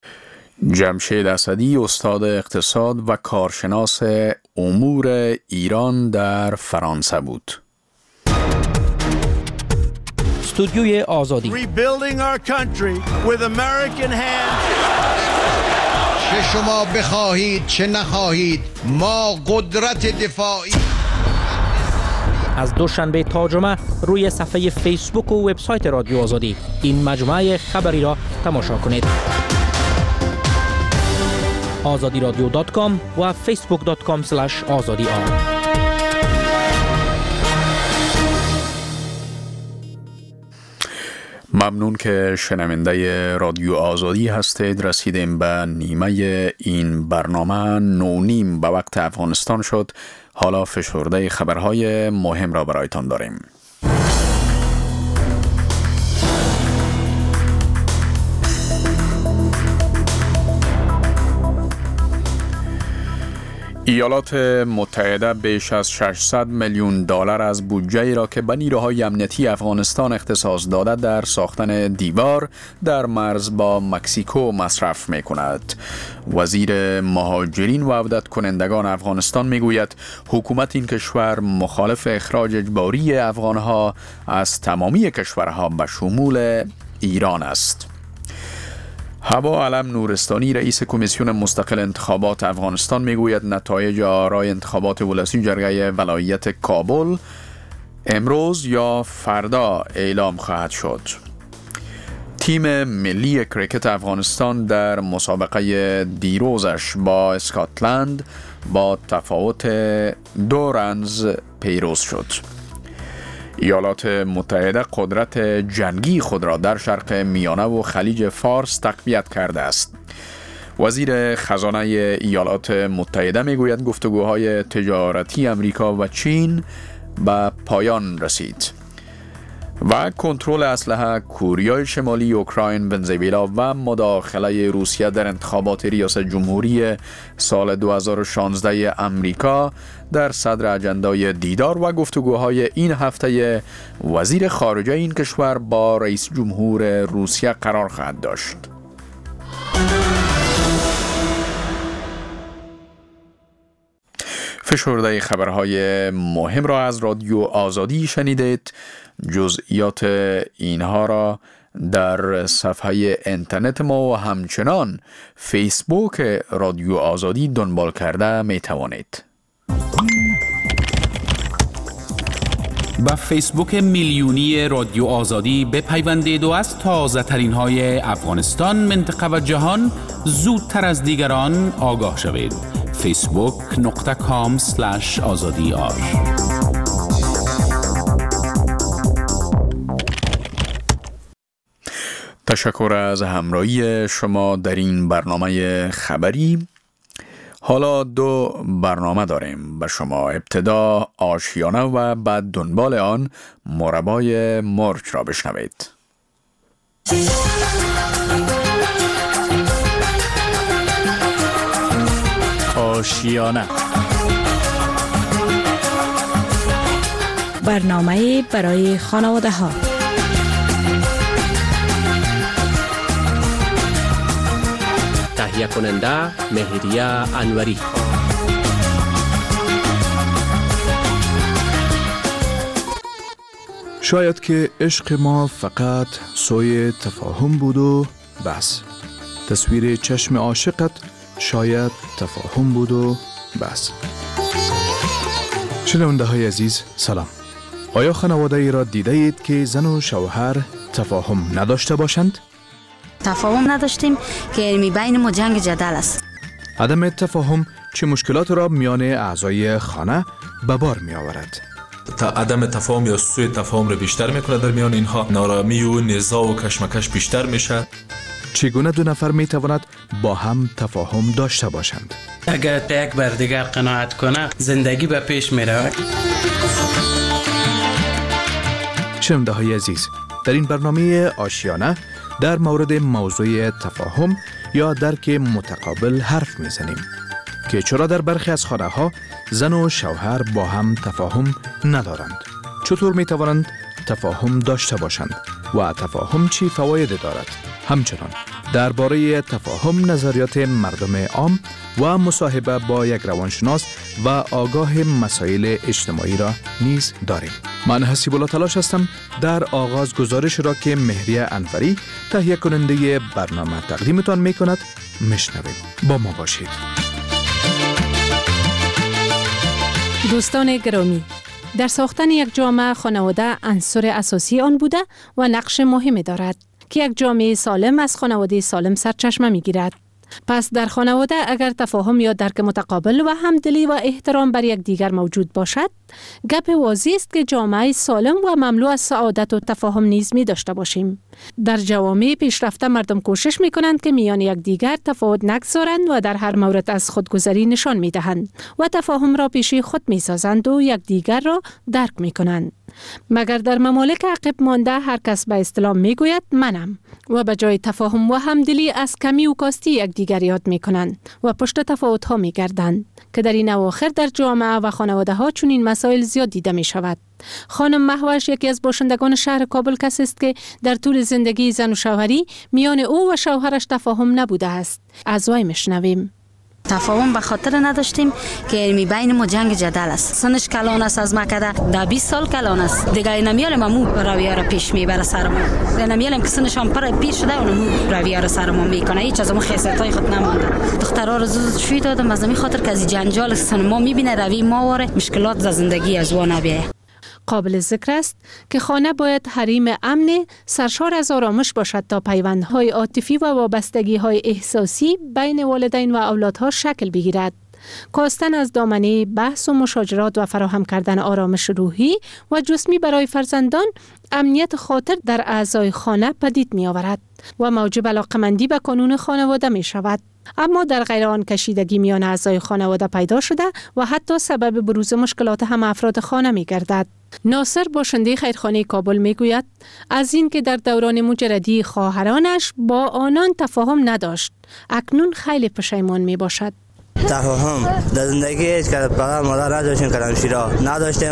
جمشید اسدی، استاد اقتصاد و کارشناس امور ایران در فرانسه بود. استودیوی آزادی. Rebuilding our country with American hands. چه شما بخواهید چه نخواهید ما قدرت دفاعی. از دوشنبه تا جمعه روی صفحه فیسبوک و وبسایت رادیو آزادی این مجموعه خبری را تماشا کنید. آزادی رادیو دات کام و فیسبوک دات کام اسلش آزادی آر. ممنون که شنونده رادیو آزادی هستید. رسیدیم به نیمه این برنامه. نو نیم به وقت افغانستان شد. حالا فشرده خبرهای مهم را برایتان داریم. ایالات متحده بیش از ششصد میلیون دلار از بودجه‌ای را که به نیروهای امنیتی افغانستان اختصاص داده در ساختن دیوار در مرز با مکزیکو مصرف می‌کند. وزیر مهاجرین و عودت کنندگان افغانستان می‌گوید حکومت این کشور مخالف اخراج اجباری افغان‌ها از تمامی کشورها به شمول ایران است. هوا علم نورستانی رئیس کمیسیون مستقل انتخابات افغانستان میگوید نتایج آرای انتخابات ولسی جرگه ولایت کابل امروز یا فردا اعلام خواهد شد. تیم ملی کریکت افغانستان در مسابقه دیروزش با اسکاتلند با تفاوت دو رنز پیروز شد. ایالات متحده قدرت جنگی خود را در شرق میانه و خلیج فارس تقویت کرده است. وزیر خزانه ایالات متحده میگوید گفتگوهای تجارتی امریکا و چین به پایان رسید و کنترل اسلحه کوریای شمالی، اوکراین، ونزوئلا و مداخله روسیه در انتخابات ریاست جمهوری سال دو هزار و شانزده امریکا در صدر اجندای دیدار و گفتگوهای این هفته وزیر خارجه این کشور با رئیس جمهور روسیه قرار خواهد داشت. فشرده خبرهای مهم را از رادیو آزادی شنیدید. جزئیات اینها را در صفحه اینترنت ما و همچنان فیسبوک رادیو آزادی دنبال کرده می توانید. با فیسبوک میلیونی رادیو آزادی بپیوندید و از تازه ترین های افغانستان، منطقه و جهان زودتر از دیگران آگاه شوید. فیسبوک نقطه کام سلش آزادی آر. تشکر از همراهی شما در این برنامه خبری. حالا دو برنامه داریم به شما. ابتدا آشیانه و بعد دنبال آن مربای مرغ را بشنوید. آشیانه، برنامه برای خانواده ها. تهیه کننده مهریه انوری. شاید که عشق ما فقط سوی تفاهم بود و بس. تصویر چشم عاشقت شاید تفاهم بود و بس. شنونده های عزیز سلام. آیا خانواده ای را دیده اید که زن و شوهر تفاهم نداشته باشند؟ تفاهم نداشتیم که علمی بین ما جنگ جدل است. عدم تفاهم چه مشکلات را میان اعضای خانه به بار می آورد؟ تا عدم تفاهم یا سوء تفاهم را بیشتر میکنه. در میان اینها نارامی و نزاع و کشمکش بیشتر میشه. چگونه دو نفر می تواند با هم تفاهم داشته باشند؟ اگر یک بر دیگر قناعت کنه زندگی به پیش می رود. شنونده های عزیز، در این برنامه آشیانه در مورد موضوع تفاهم یا درک متقابل حرف می زنیم که چرا در برخی از خانه ها زن و شوهر با هم تفاهم ندارند. چطور می توانند تفاهم داشته باشند و تفاهم چی فواید دارد؟ همچنان درباره تفاهم نظریات مردم عام و مصاحبه با یک روانشناس و آگاه مسائل اجتماعی را نیز داریم. من حسیب الله تلاش هستم. در آغاز گزارش را که مهریه انوری تهیه کننده برنامه تقدیمتان می کند میشنویم. با ما باشید. دوستان گرامی، در ساختن یک جامعه خانواده عنصر اساسی آن بوده و نقش مهمی دارد که یک جامعه سالم از خانواده سالم سرچشمه می گیرد. پس در خانواده اگر تفاهم یا درک متقابل و همدلی و احترام بر یک دیگر موجود باشد، گپ واضح است که جامعه سالم و مملو از سعادت و تفاهم نیز می داشته باشیم. در جوامع پیشرفته مردم کوشش می کنند که میان یک دیگر تفاوت نگذارند و در هر مورد از خودگذری نشان می دهند و تفاهم را پیش خود می سازند و یک دیگر را درک می کنند. مگر در ممالک عقب مانده هر کس به اصطلاح می گوید منم و به جای تفاهم و همدلی از کمی و کاستی یک دیگر یاد می کنند و پشت تفاوت ها می گردند که در این اواخر در جامعه و خانواده ها چون این مسائل زیاد دیده می شود. خانم مهوش یکی از باشندگان شهر کابل کسی است که در طول زندگی زن و شوهری میان او و شوهرش تفاهم نبوده است. از وی میشنویم. تفاهم به خاطر نداشتیم که می بین ما جنگ جدل است. سنش کلان است از مکده ده بیست سال کلان است دیگه نمیالم امو رویه را پیش میبره سر ما نمیالم که سنش هم پر پیر شده اونم رویه را سر ما میکنه هیچ از ما خیسرتای خود نمانده. دخترها رو زود شوی دادم از همین خاطر که از جنجال سن ما میبینه روی ما واره مشکلات در زندگی از وا نبیه. قابل ذکر است که خانه باید حریم امن سرشار از آرامش باشد تا پیوندهای عاطفی و وابستگی‌های احساسی بین والدین و اولادها شکل بگیرد. کاستن از دامنه بحث و مشاجرات و فراهم کردن آرامش روحی و جسمی برای فرزندان امنیت خاطر در اعضای خانه پدید می آورد و موجب علاقمندی به قانون خانواده می شود. اما در غیر آن کشیدگی میان اعضای خانواده پیدا شده و حتی سبب بروز مشکلات هم افراد خانه می گردد. ناصر باشنده خیرخانه کابل می گوید از این که در دوران مجردی خواهرانش با آنان تفاهم نداشت، اکنون خیلی پشیمان می باشد. تفاهم در زندگی هیچ که پدر مادر نداشتیم کلم شیرا نداشتیم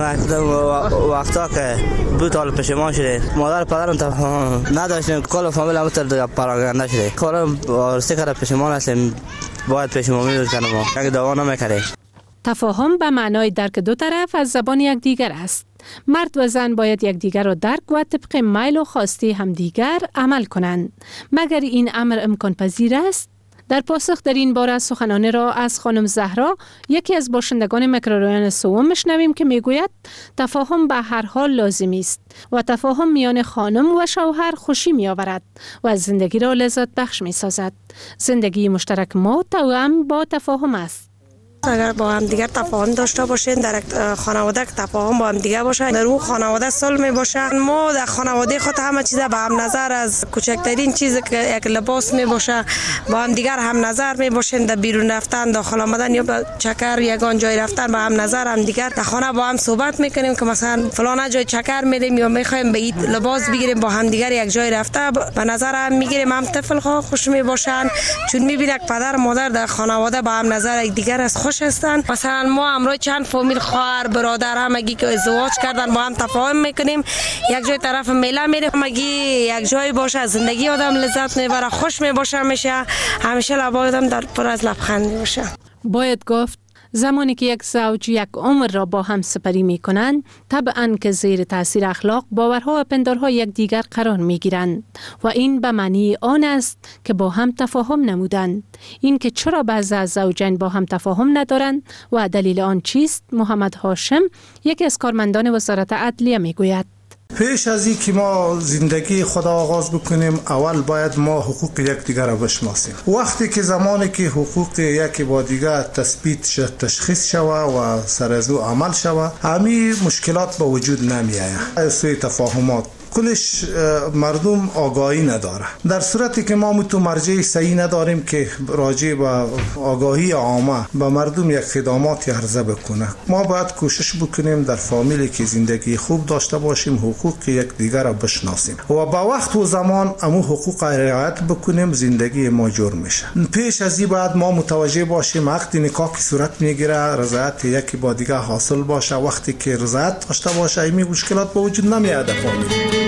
وقتا که دو سال پشیمان شده مادر پدرم تفاهم نداشتیم کل فامیل هم تر پراگنده شده کلم ورسته کرده پشیمان هستیم باید پشیمانی رو کنم اگه دوا نمیکنه. تفاهم به معنای درک دو طرف از زبان یک دیگر است. مرد و زن باید یک دیگر را درک و طبق میل و خواسته همدیگر عمل کنند. مگر این امر امکان پذیر است؟ در پاسخ در این باره سخنان را از خانم زهرا یکی از باشندگان میکرورایون سوم میشنویم که میگوید تفاهم به هر حال لازمی است و تفاهم میان خانم و شوهر خوشی میآورد و زندگی را لذت بخش میسازد. زندگی مشترک ما توأم با تفاهم است. اگر با هم دیگر تفاهم داشته باشین در خانواده که تفاهم با هم دیگر باشه در اون خانواده صلح می باشه. ما در خانواده خود همه چیز به هم نظر از کوچکترین چیزی که یک لباس می باشه با هم دیگر هم نظر می باشین. در بیرون رفتن داخل آمدن یا به چکر یگان جای رفتن با هم نظر هم دیگر در خانه با هم صحبت میکنیم که مثلا فلان جای چکر میریم یا میخوایم به این لباس بگیریم با هم دیگر یک جای رفته به نظر هم میگیریم. هم طفل ها خوش می باشن چون میبینه پدر مادر در خانواده با هم نظر یک دیگر از خوش هستن. مثلا ما امروز چند فامیل خواهر برادر همگی که ازدواج کردن با هم تفاهم میکنیم یک جای طرف میله میریم همگی یک جای باشه از زندگی آدم لذت میبره خوش میباشه همیشه همیشه لبای آدم در پر از لبخند میباشه. باید گفت زمانی که یک زوج یک عمر را با هم سپری می کنند طبعاً که زیر تاثیر اخلاق باورها و پندارها یک دیگر قرار می گیرند و این به معنی آن است که با هم تفاهم نمودند. این که چرا بعضی از زوجین با هم تفاهم ندارند و دلیل آن چیست محمد هاشم یکی از کارمندان وزارت عدلیه می گوید. پیش از این که ما زندگی خود آغاز بکنیم اول باید ما حقوق یکدیگر را بشناسیم. وقتی که زمانی که حقوق یکی با دیگر تثبیت شد تشخیص شود و سر از او عمل شود همین مشکلات به وجود نمی آید. سوی تفاهمات کلش مردم آگاهی نداره. در صورتی که ما متو مرجع صحیح نداریم که راجع به آگاهی عامه به مردم یک خدمات عرضه بکنه ما باید کوشش بکنیم در فامیلی که زندگی خوب داشته باشیم حقوق یک دیگر را بشناسیم و با وقت و زمان امو حقوق رعایت بکنیم زندگی ما جور میشه. پیش از این باید ما متوجه باشیم وقتی نکاح که صورت میگیره رضایت یکی با دیگر حاصل باشه. وقتی که رضایت داشته باشه این مشکلات به وجود نمیاد. فامیل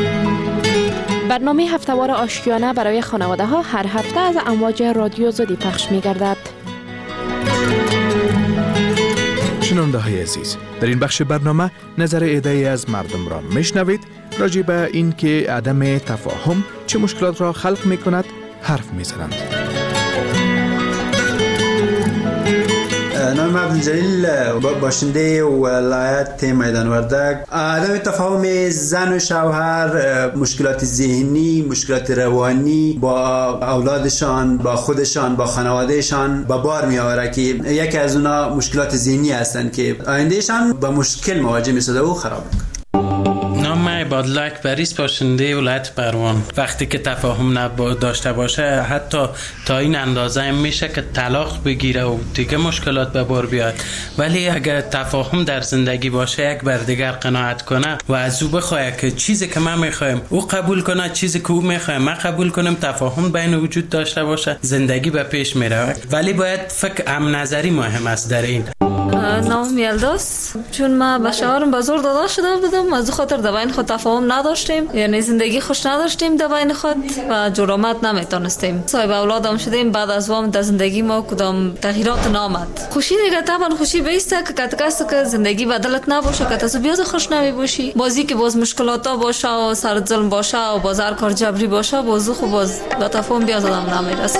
برنامه هفته‌وار آشیانه برای خانواده ها هر هفته از امواج رادیو آزادی پخش می گردد. شنونده های عزیز، در این بخش برنامه نظر عده‌ای از مردم را میشنوید راجع به این که عدم تفاهم چه مشکلات را خلق می کند حرف می زنند. نام عبدالجلیل، باشنده ولایت میدان وردک. عدم تفاهم زن و شوهر، مشکلات ذهنی، مشکلات روانی با اولادشان، با خودشان، با خانوادهشان با بار می آوره که یکی از اونا مشکلات ذهنی هستند که آیندهشان با مشکل مواجه می شده و خراب میکنه. نام عبادالله اکبری است، باشنده ولایت پروان. وقتی که تفاهم نب داشته باشه حتی تا این اندازه میشه که طلاق بگیره و دیگه مشکلات به بار بیاد، ولی اگر تفاهم در زندگی باشه یک بر دیگر قناعت کنه و از او بخواه که چیزی که من میخوایم او قبول کنه، چیزی که او میخواه من قبول کنم، تفاهم بین وجود داشته باشه، زندگی به پیش میره. ولی باید فکر هم نظری مهم است در این. نام یلداست، چون ما به شوهرم به زور داده شده بودم، از خاطر در بین خود تفاهم نداشتیم، یعنی زندگی خوش نداشتیم در بین خود و جرامت نمیتونستیم. صاحب اولادم شدیم، بعد از وام در زندگی ما کدام تغییرات نامد. خوشی دیگه طبعا خوشی بیسته که کاتکاست که زندگی بدلت نباشه، که تو بیاز خوش نمی باشی، بازی که باز مشکلات باشه و سر ظلم باشه و بازار کار جبری باشه، بازو خو باز به تفاهم بیاز آدم نمیرسه.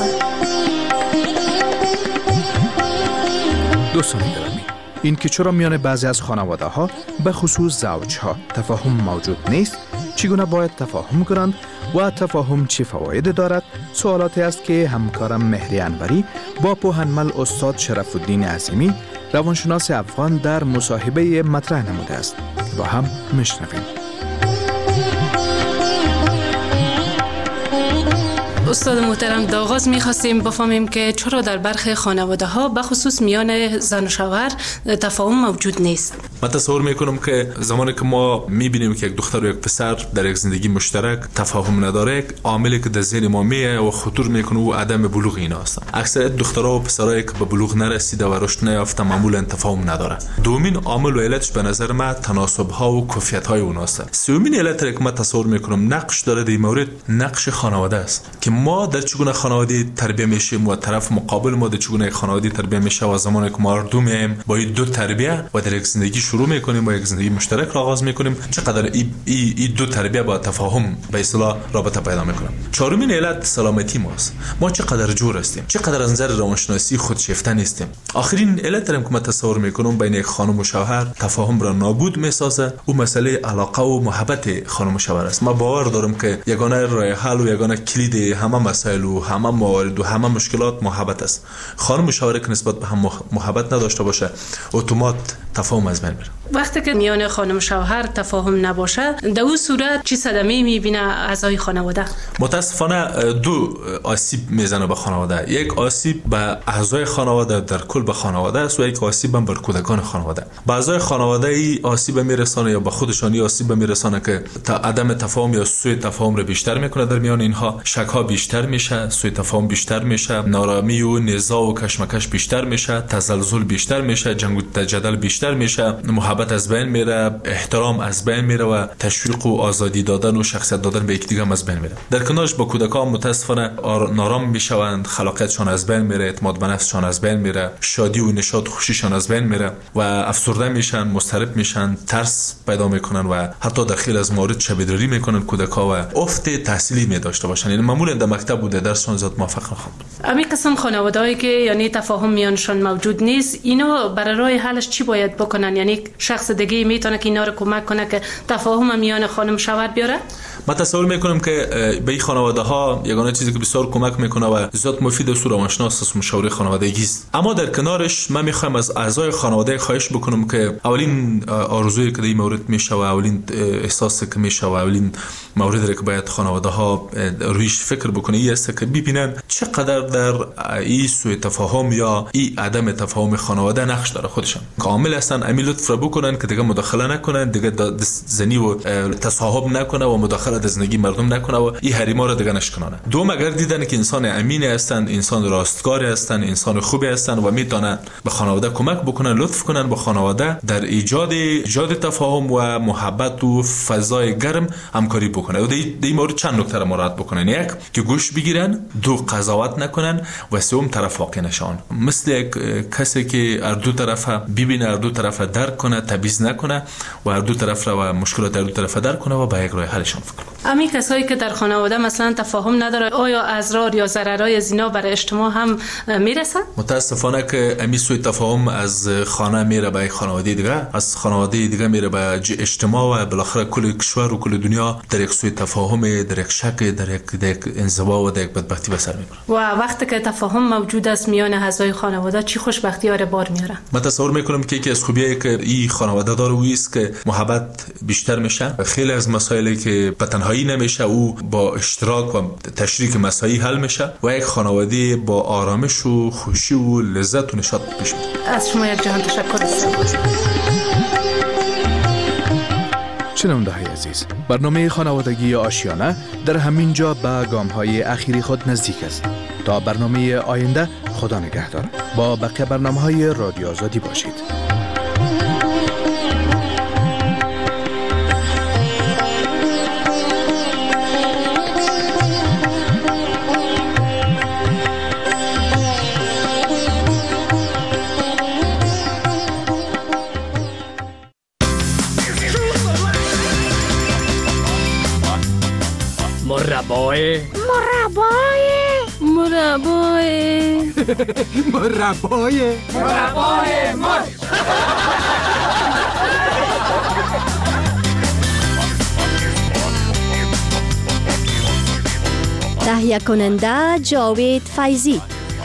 دوستان گرامی، این که چرا میان بعضی از خانواده ها به خصوص زوج ها تفاهم موجود نیست، چگونه باید تفاهم کنند و تفاهم چه فواید دارد، سوالاتی است که همکارم مهری انوری با پوهنمل استاد شرف الدین عظیمی روانشناس افغان در مصاحبه مطرح نموده است. با هم میشنویم. استاد محترم، در آغاز می‌خواستیم بفهمیم که چرا در برخی خانواده‌ها به خصوص میان زن و شوهر تفاهم موجود نیست. من تصور میکنم که زمانی که ما میبینیم که یک دختر و یک پسر در یک زندگی مشترک تفاهم نداره، عاملی که در ذهن ما میه و خطور میکنه و عدم بلوغ اینا هستن. اکثریت دخترها و پسرایی که به بلوغ نرسیده و رشد نیافته معمولا تفاهم نداره. دومین عامل و علتش به نظر من تناسب‌ها و کیفیت‌های اوناست. سومین علت که من تصور میکنم نقش داره در این مورد، نقش خانواده است که ما در چگونه خانواده تربیت میشیم و طرف مقابل ما در چگونه خانواده تربیت میشه و زمانی که ما دو میایم با این دو تربیت و در یک زندگی شروع میکنیم و یک زندگی مشترک را آغاز میکنیم، چقدر این ای, ای دو تربیت با تفاهم به اصطلاح رابطه پیدا میکنه. چهارمین علت سلامتی ماست. ما چقدر جور هستیم، چقدر از نظر روانشناسی خودشیفته نیستیم. آخرین علت هم که من تصور میکنم بین یک خانم و شوهر تفاهم را نابود میسازه و مسئله علاقه و محبت خانم و شوهر است. ما باور دارم که یگانه راه حل و یگانه کلید همه مسائل و همه موارد و همه مشکلات محبت است. خانم و شوهر که نسبت به هم محبت نداشته باشه، اتومات تفاهم از بین میره. وقتی که میان خانم و شوهر تفاهم نباشه، در اون صورت چه صدمه‌ای میبینه اعضای خانواده؟ متاسفانه دو آسیب میزنه به خانواده. یک آسیب به اعضای خانواده در کل به خانواده است و یک آسیب هم بر کودکان خانواده. به اعضای خانواده ای آسیب میرسانه یا به خودشان آسیب میرسانه که تا عدم تفاهم یا سوء تفاهم رو بیشتر میکنه در میان اینها، شک ها بیشتر میشه، سوء تفاهم بیشتر میشه، نارامی و نزاع و کشمکش بیشتر میشه، تزلزل بیشتر میشه، جنگ و جدل بیشتر میشه، محبت از بین میره، احترام از بین میره و تشویق و آزادی دادن و شخصیت دادن به یکدیگر هم از بین میره. در کنارش با کودکان متاسفانه نارام میشوند، خلاقیتشان از بین میره، اعتماد به نفسشان از بین میره، شادی و نشاط خوشیشان از بین میره و افسرده میشن، مضطرب میشن، ترس پیدا میکنن و حتی در خیلی از موارد شبیداری میکنن کودکا و افت تحصیلی می داشته باشن. یعنی معمولا در مکتب بوده درسشون زیاد موفق نخوند. امی قسم خانواده‌ای که یعنی تفاهم میانشان موجود نیست، اینا برای راه حلش چی باید بکنن؟ یعنی شخص دیگه میتونه که اینا رو کمک کنه که تفاهم میان خانم شوهر بیاره؟ من تصور میکنم که به این خانواده ها یگانه چیزی که بسیار کمک میکنه و زیاد مفید است روانشناس مشاوره خانوادگی است. اما در کنارش من میخوام از اعضای خانواده خواهش بکنم که اولین آرزویی که در این مورد میشه و اولین احساسی که میشه و اولین موردی که باید خانواده ها رویش فکر بکنه این است که ببینن چقدر در این سوء تفاهم یا این عدم تفاهم خانواده نقش داره خودشان. کامل هستن، امی لطف را بکنن که دیگه مداخله نکنن، دیگه زنی و تصاحب نکنه و مداخله در زندگی مردم نکنه و این حریما را دیگه نشکنانه. دوم اگر دیدن که انسان امینی هستند، انسان راستکاری هستند، انسان خوبی هستند و میتونن به خانواده کمک بکنن، لطف کنن به خانواده در ایجاد ایجاد تفاهم و محبت و فضای گرم همکاری بکنن. و در این مورد چند نکته را مراعات بکنن. یک که گوش بگیرن، دو قضاوت نکنن و سوم طرف واقع نشون. مثل یک کسی که هر دو طرف ببینه، هر دو طرف درک کنه، تبعیض نکنه و هر دو طرف را و مشکلات هر دو طرف درک کنه و به یک راه حلشون فکر کنه. امی کسایی که در خانواده مثلا تفاهم نداره، آیا اضرار یا ضررهای زنا بر اجتماع هم میرسه؟ متاسفانه که امی سوی تفاهم از خانه میره به خانواده دیگه، از خانواده دیگه میره به اجتماع و بالاخره کل کشور و کل دنیا در یک سوی تفاهم، در یک شک، در یک انزوا و در یک بدبختی به سر میبره. و وقتی که تفاهم موجود است میان اعضای خانواده چی خوشبختی ها بار میاره؟ من تصور میکنم که یکی از خوبیایی که این خانواده داره و است که محبت بیشتر میشه. خیلی از مسائلی که به تنهایی نمیشه او با اشتراک و تشریک مسائل حل میشه و یک خانواده با آرامش و خوشی و لذت و نشاط پیش میره. از شما یک جهان تشکر. شنونده های عزیز، برنامه خانوادگی آشیانه در همین جا به گام های اخیری خود نزدیک است. تا برنامه آینده، خدا نگهدار. با بقیه برنامه های رادیو آزادی باشید. مربای مربای مربای مربای مربای مرد. تهیه کننده جاوید فیضی.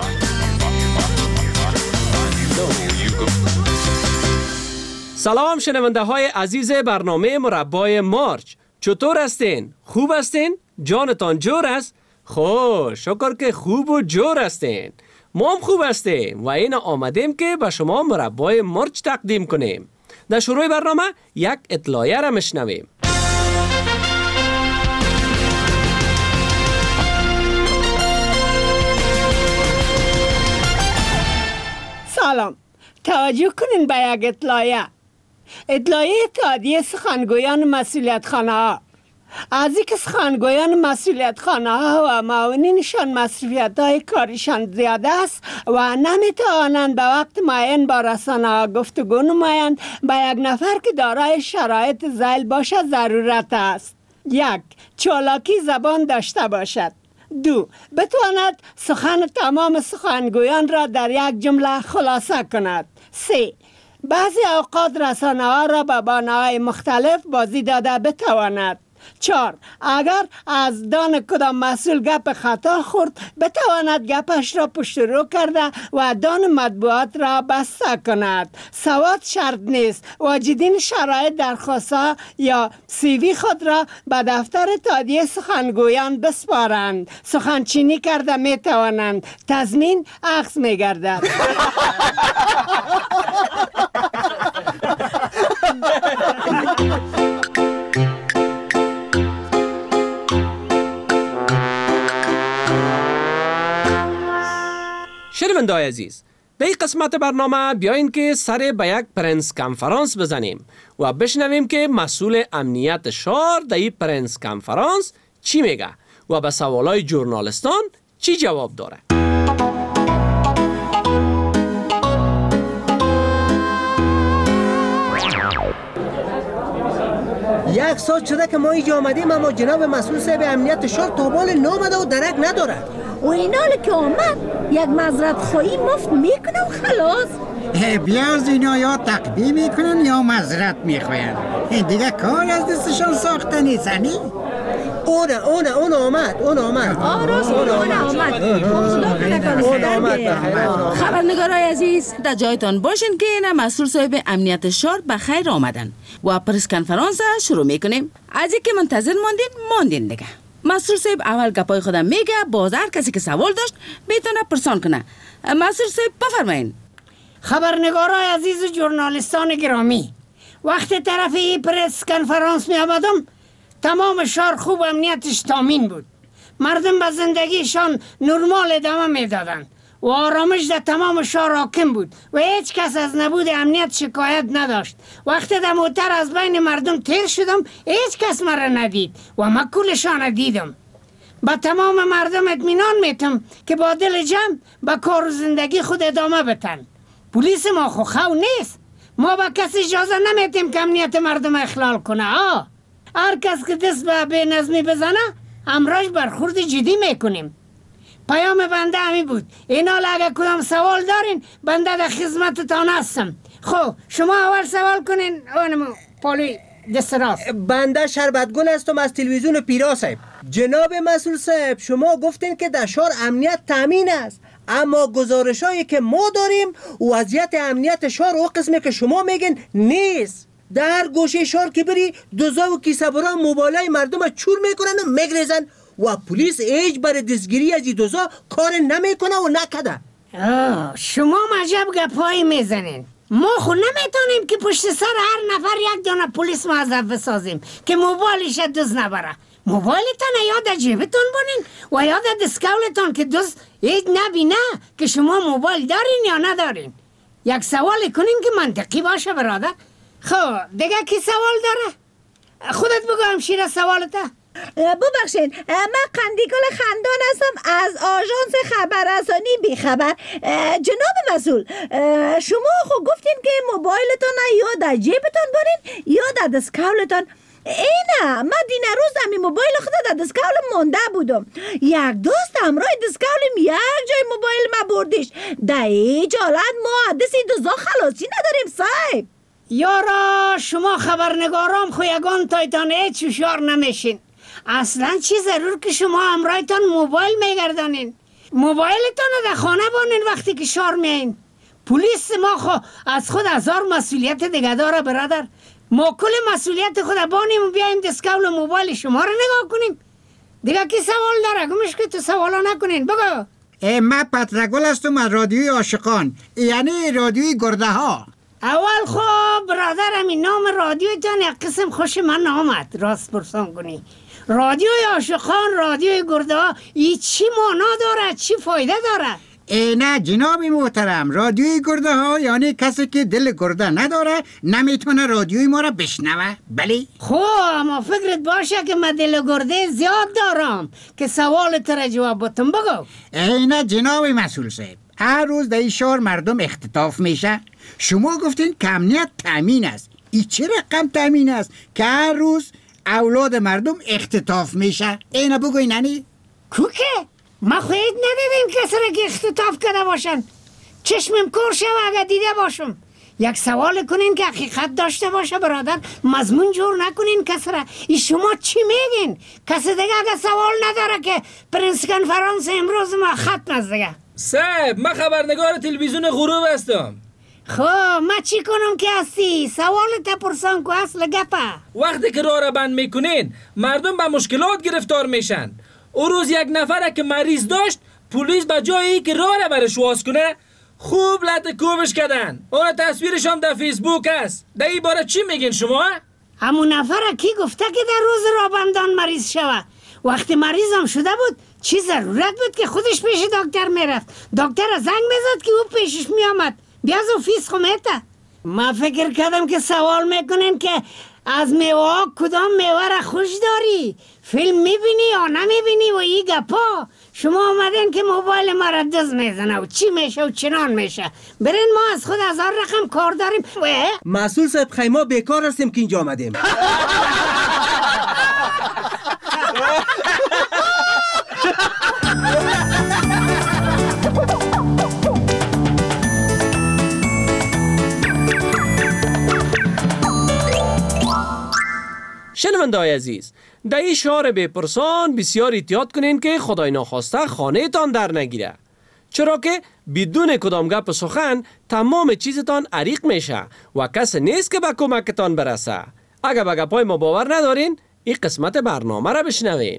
سلام شنونده های عزیز برنامه مربای مارچ، چطور هستین؟ خوب هستین؟ جانتان جور است؟ خوش، شکر که خوب و جور هستین. ما هم خوب هستیم و این آمدیم که به شما مربای مرچ تقدیم کنیم. در شروع برنامه یک اطلاعیه را مشنویم. سلام، توجه کنین به یک اطلاعیه. اطلاعیه اتحادیه سخنگویان مسئولیت خانه ها. از اینکه سخنگویان مسئولیت خانه ها و معاونینشان مصروفیت های کاریشان زیاده است و نمیتوانند به وقت معین با رسانه ها گفتگو نمایند، به یک نفر که دارای شرایط ذیل باشد ضرورت است. یک، چالاکی زبان داشته باشد. دو، بتواند سخن تمام سخنگویان را در یک جمله خلاصه کند. سه، بعضی اوقات رسانه ها را به بانه‌های مختلف بازی داده بتواند. چهار، اگر از دان کدام مسئول گپ خطا خورد بتواند گپش را پشت رو کرده و دان مطبوعات را بسته کند. سواد شرط نیست. واجدین شرایط درخواست یا سیوی خود را به دفتر اتحادیه سخنگویان بسپارند. سخنچینی کرده می توانند. تضمین اخذ می گردد. شنونده‌های عزیز، در این قسمت برنامه بیاین که سر به یک پرنس کنفرانس بزنیم و بشنویم که مسئول امنیت شهر در این پرنس کنفرانس چی میگه و به سوالای ژورنالیستان چی جواب داره. یک ساعت شده که ما اینجا آمدیم اما جناب مسئول صاحب امنیت شهر تا بال نامده و درک نداره. و اینال که آمد یک معذرت خواهی مفت میکنه و خلاص. بیاز اینا یا تقبیه میکنن یا معذرت میخواین. دیگه کار از دستشان ساخته نیستنی؟ اونه اونه اون آمد اون آمد آراست اون آمد اون آمد. خبرنگارای عزیز، در جایتان باشین که این مسئول صاحب امنیت شهر به خیر آمدن و پرس کنفرانس شروع میکنیم. از اینکه منتظر ماندین ماندین دیگه. مسئول صاحب اول گپای خودم میگه، باز هر کسی که سوال داشت میتونه پرسان کنه. مسئول صاحب بفرمایین. خبرنگارای عزیز و ژورنالیستان گرامی، وقتی طرف این پرس کنفرانس می آمدم تمام شهر خوب امنیتش تامین بود. مردم به زندگیشان نرمال ادامه می دادن و آرامش در تمام شهر حاکم بود و هیچ کس از نبود امنیت شکایت نداشت. وقتی در موتر از بین مردم تیر شدم هیچ کس مرا ندید و من کلشان دیدم. با تمام مردم اطمینان میتم که با دل جمع با کار و زندگی خود ادامه بتن. پلیس ما خو خو نیست. ما با کسی اجازه نمیتیم که امنیت مردم اخلال کنه. آه هر کس که دست به بی‌نظمی بزنه امراش برخورد جدی میکنیم. پیام بنده همی بود. اینا اگه کدام سوال دارین بنده در خدمتتان هستم. خب شما اول سوال کنین. اونم پالی دست راست. بنده شربتگل هستم از تلویزیون پیرا صاحب. جناب مسئول صاحب شما گفتین که در شهر امنیت تامین است، اما گزارش هایی که ما داریم وضعیت امنیت شهر و قسمی که شما میگین نیست. در گوشه شهر که بری دوزا و کیسه برا موبایلای مردم چور میکنن و میگریزن و پلیس هیچ برای دستگیری از این دوزا کار نمیکنه و نکده. شما مجب گپایی میزنین. ما خود نمیتونیم که پشت سر هر نفر یک دانه پلیس موظف بسازیم که موبایلش دزد نبره. موبایلتان یا در جیبتون بونین و یا در دستکولتان که دزد هیچ نبینه که شما موبایل دارین یا ندارین. یک سوال کنین که منطقی باشه برادر. خب دیگه کی سوال داره؟ خودت بگو همشیره سوالته. ببخشین من قندیگل خندان هستم از آژانس خبررسانی بیخبر. جناب مسئول شما خب گفتین که موبایلتان یا در جیبتان بارین یا در دستکولتان. اینه من دین روز همی موبایل خود در دستکولم مونده بودم. یک دوست همراه دستکولم یک جای موبایل ما بردیش. در ای جالت ما دستی دوزا خلاصی نداریم صاحب. یارا شما خبرنگارام خو یگان تایتان هیچ هوشیار نمیشین. اصلا چی ضرور که شما همراهتان موبایل میگردانین؟ موبایلتان رو در خانه بانین وقتی که شار میین. پلیس ما خو از خود هزار مسئولیت دیگه داره برادر. ما کل مسئولیت خود بانیم و بیایم دستکول موبایل شما رو نگاه کنیم. دیگه کی سوال داره؟ گمش که تو سوالا نکنین. بگو. من پترگل هستم از رادیوی عاشقان، یعنی رادیوی گرده ها. اول خب برادر همین نام رادیویتان یک قسم خوش من آمد. راست پرسان کنی رادیوی عاشقان، رادیوی گرده ها، ای چی معنا داره؟ چی فایده داره؟ نه جناب محترم، رادیوی گرده ها یعنی کسی که دل گرده نداره نمیتونه رادیوی ما را بشنوه. بله خب اما فکرت باشه که من دل گرده زیاد دارم که سوال تر جواب باتم. بگو. نه جناب مسئول صاحب، هر روز در این شهر مردم اختطاف میشه. شما گفتین که امنیت تامین است. ای چه رقم تامین است که هر روز اولاد مردم اختطاف میشه؟ اینو بگوی ننی؟ کوکه ما خواهید ندیدیم کسی را که اختطاف کرده باشن. چشمم کور شو اگه دیده باشم. یک سوال کنین که حقیقت داشته باشه برادر. مضمون جور نکنین کسی را. ای شما چی میگین؟ کسی دیگه اگه سوال نداره که پرنس کنفرانس امروز ما ختم است دیگه. صاحب من خبرنگار تلویزیون غروب هستم. خب ما چی کنم که هستی؟ سوال تپرسان که اصل گپه. وقتی که راه را بند میکنین مردم به مشکلات گرفتار میشن. او روز یک نفره که مریض داشت پلیس به جایی که راه را برش واز کنه خوب لط کوبش کردن. اون تصویرش هم در فیسبوک است. در این باره چی میگین شما؟ همون نفره کی گفته که در روز راه بندان مریض شوه؟ وقتی مریض هم شده بود چی ضرورت بود که خودش پیش دکتر میرفت؟ دکتر زنگ میزد که او پیشش میامد. بیاز و فیس خمیته. ما فکر کردم که سوال میکنین که از میوه ها کدام میوه را خوش داری؟ فیلم میبینی یا نمیبینی و ای گپا. شما آمدین که موبایل ما را دز میزنه و چی میشه و چنان میشه. برین ما از خود هزار رقم کار داریم. مسئول صاحب خیما بیکار هستیم که اینجا آمدیم. شنونده های عزیز، در این شهر بپرسان بسیار احتیاط کنین که خدای ناخواسته خانه تان در نگیره، چرا که بدون کدام گپ سخن تمام چیزتان عریق میشه و کس نیست که به کمکتان برسه. اگر به گپای ما باور ندارین این قسمت برنامه را بشنوین.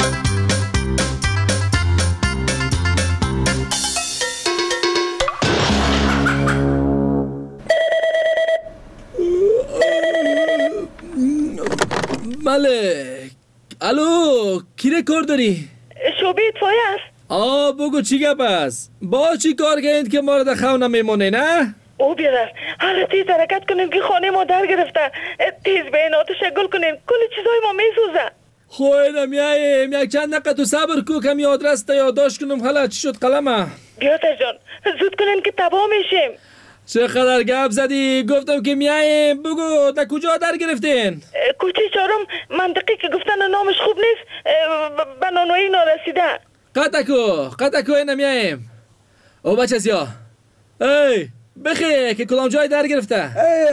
بله. الو کی کار داری؟ شعبه اطفایی است. آه بگو چی گپ است؟ با چی کار کردید که ما رو در خونه میمونه نه؟ او بیادر حالا تیز حرکت کنیم که خانه ما در گرفته. تیز به این آتش گل کنیم کل چیزای ما میسوزه. خویدم میایم یک چند دقیقه تو صبر کو کمی آدرس تا یادداشت کنم. حالا چی شد قلمه؟ بیادر جان زود کنیم که تباه میشیم. چقدر گپ زدی؟ گفتم که میایم. بگو در کجا در گرفتین؟ کوچه چهارم، منطقی که گفتن نامش خوب نیست، به نانوایی نارسیده. قطعکو قطعکو اینم میایم. او بچه زیا ای بخی که کدام جای در گرفته؟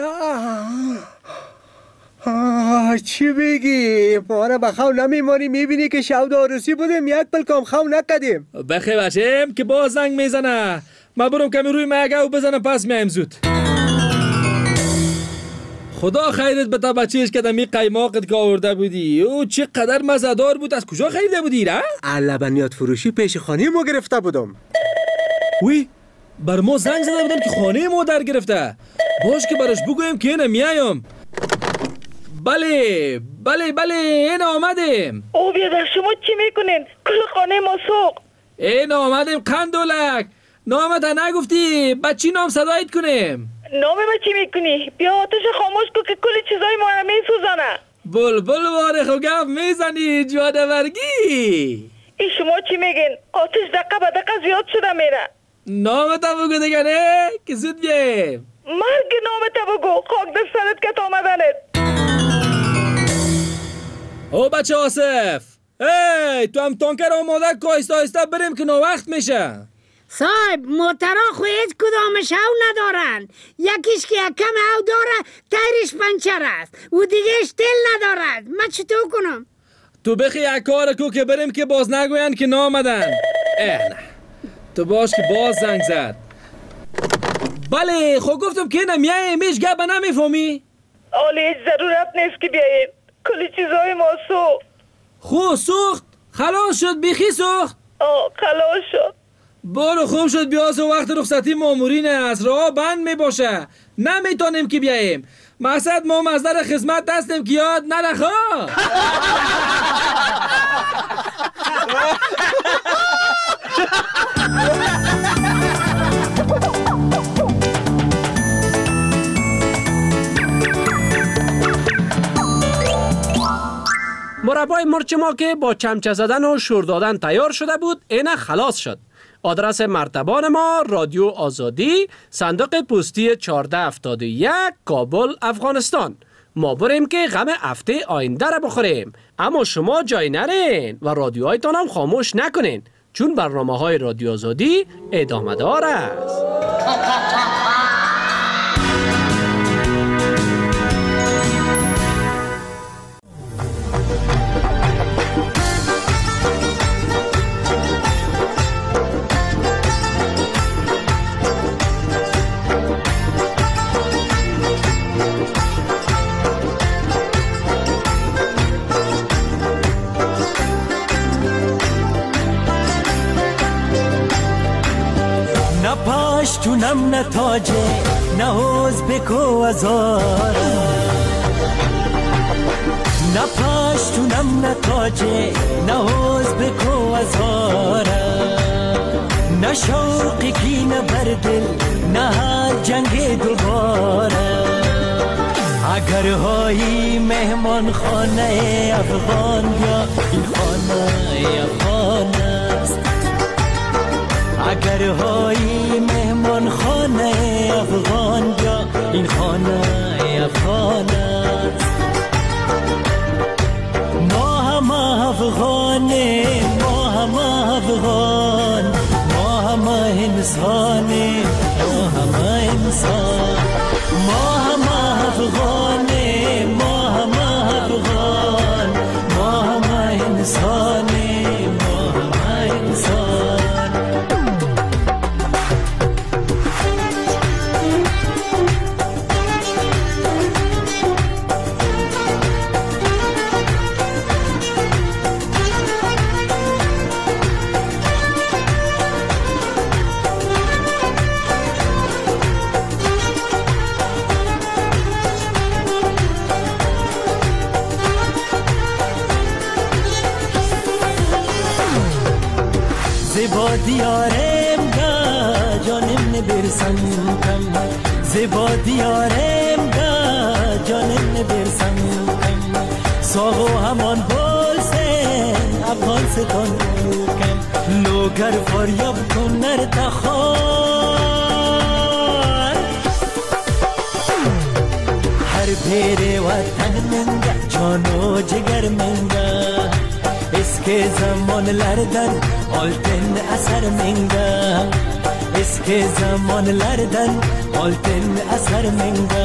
چی بگی؟ ما را به خو نمیمانی، میبینی که شود عروسی بودیم یک پلکام خو نکدیم. بخی بچیم که باز زنگ میزنه. ما برم کمی روی مگه و بزنم پس میایم زود. خدا خیرت بده بچهش که دمی قیماقت که آورده بودی. او چقدر مزه‌دار بود. از کجا خریده بودی را؟ لبنیات فروشی پیش خانه ما گرفته بودم. وی بر ما زنگ زده بودن که خانه ما در گرفته. باش که براش بگویم که اینه میایم. بله بله بله این آمدیم. او بیادر شما چی میکنین؟ کل خانه ما سوق. این آمدیم قندولک. نامت نگفتی؟ بچی نام صدایت کنیم؟ نام بچی میکنی؟ بیا آتش خاموش کن که کل چیزای ما را میسوزانه. بلبل واره خو گفت میزنی جادورگی. ای شما چی میگین؟ آتش دقه به دقه زیاد شده میره. نامت بگو دیگه نه که زود بیاییم. مرگ نامت بگو، خاک در سرت کت آمدنت. او بچه آصف، ای تو هم تانکر آماده که آیسته آیسته بریم که نوقت میشه. صاحب موترا خو هیچ کدامش او ندارن. یکیش که یک کم او داره تایرش پنچر است و دیگهش تل ندارد. من چطور کنم؟ تو بخی یک کار کو که بریم که باز نگوین که نامدن. اه نه تو باش که باز زنگ زد. بله خب گفتم که نمیاییم. هیچ گپ نمیفهمی؟ آلی هیچ ضرورت نیست که بیاییم. کلی چیزای ما سوخت. خو سوخت؟ خلاص شد بیخی سوخت؟ آه خلاص شد. برو خوب شد بیاز و وقت رخصتی مامورین از راه بند می باشه. نمیتونیم که بیاییم. مقصد ما مصدر خدمت دستیم که یاد نرخوا. مربای مرچ ما که با چمچه زدن و شور دادن تیار شده بود اینه خلاص شد. آدرس مرتبان ما رادیو آزادی، صندوق پستی چهارده هفتاد و یک، کابل، افغانستان. ما بریم که غم هفته آینده را بخوریم. اما شما جای نرین و رادیوهایتان هم خاموش نکنین چون برنامه های رادیو آزادی ادامه دار است. پاشتونم نه تاجه نه حوز بکو ازار، نه پاشتونم نه تاجه نه حوز بکو ازار، نه شوقی کی نه بردل نه هر جنگ دوباره. اگر هایی مهمان خانه افغان یا این خانه افغان است، اگر هایی مهمان خانه افغان یا این خانه افغان است. ما هم افغانه ما هم افغان، ما هم انسانه ما هم انسان، ما هم افغانه ما هم افغان، ما هم انسانه ما هم انسان. زیبا دیارم گا جانم نبرسم کم، زیبا دیارم گا جانم نبرسم کم، ساغو همان بولسن افغان ستان کم، لوگر فاریاب کن نر تخار، شیر وطن منگا جان و جگر منگا اسکی zamanlardan oltin asar menga eski zamanlardan oltin asar menga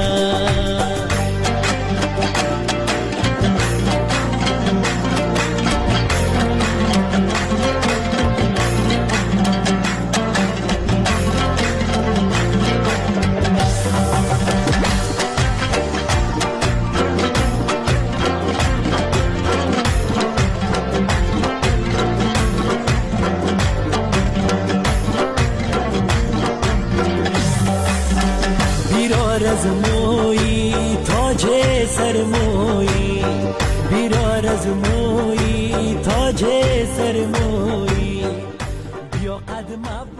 از مویی تاج سر مویی بیرار از مویی تاج سر مویی بیا قدم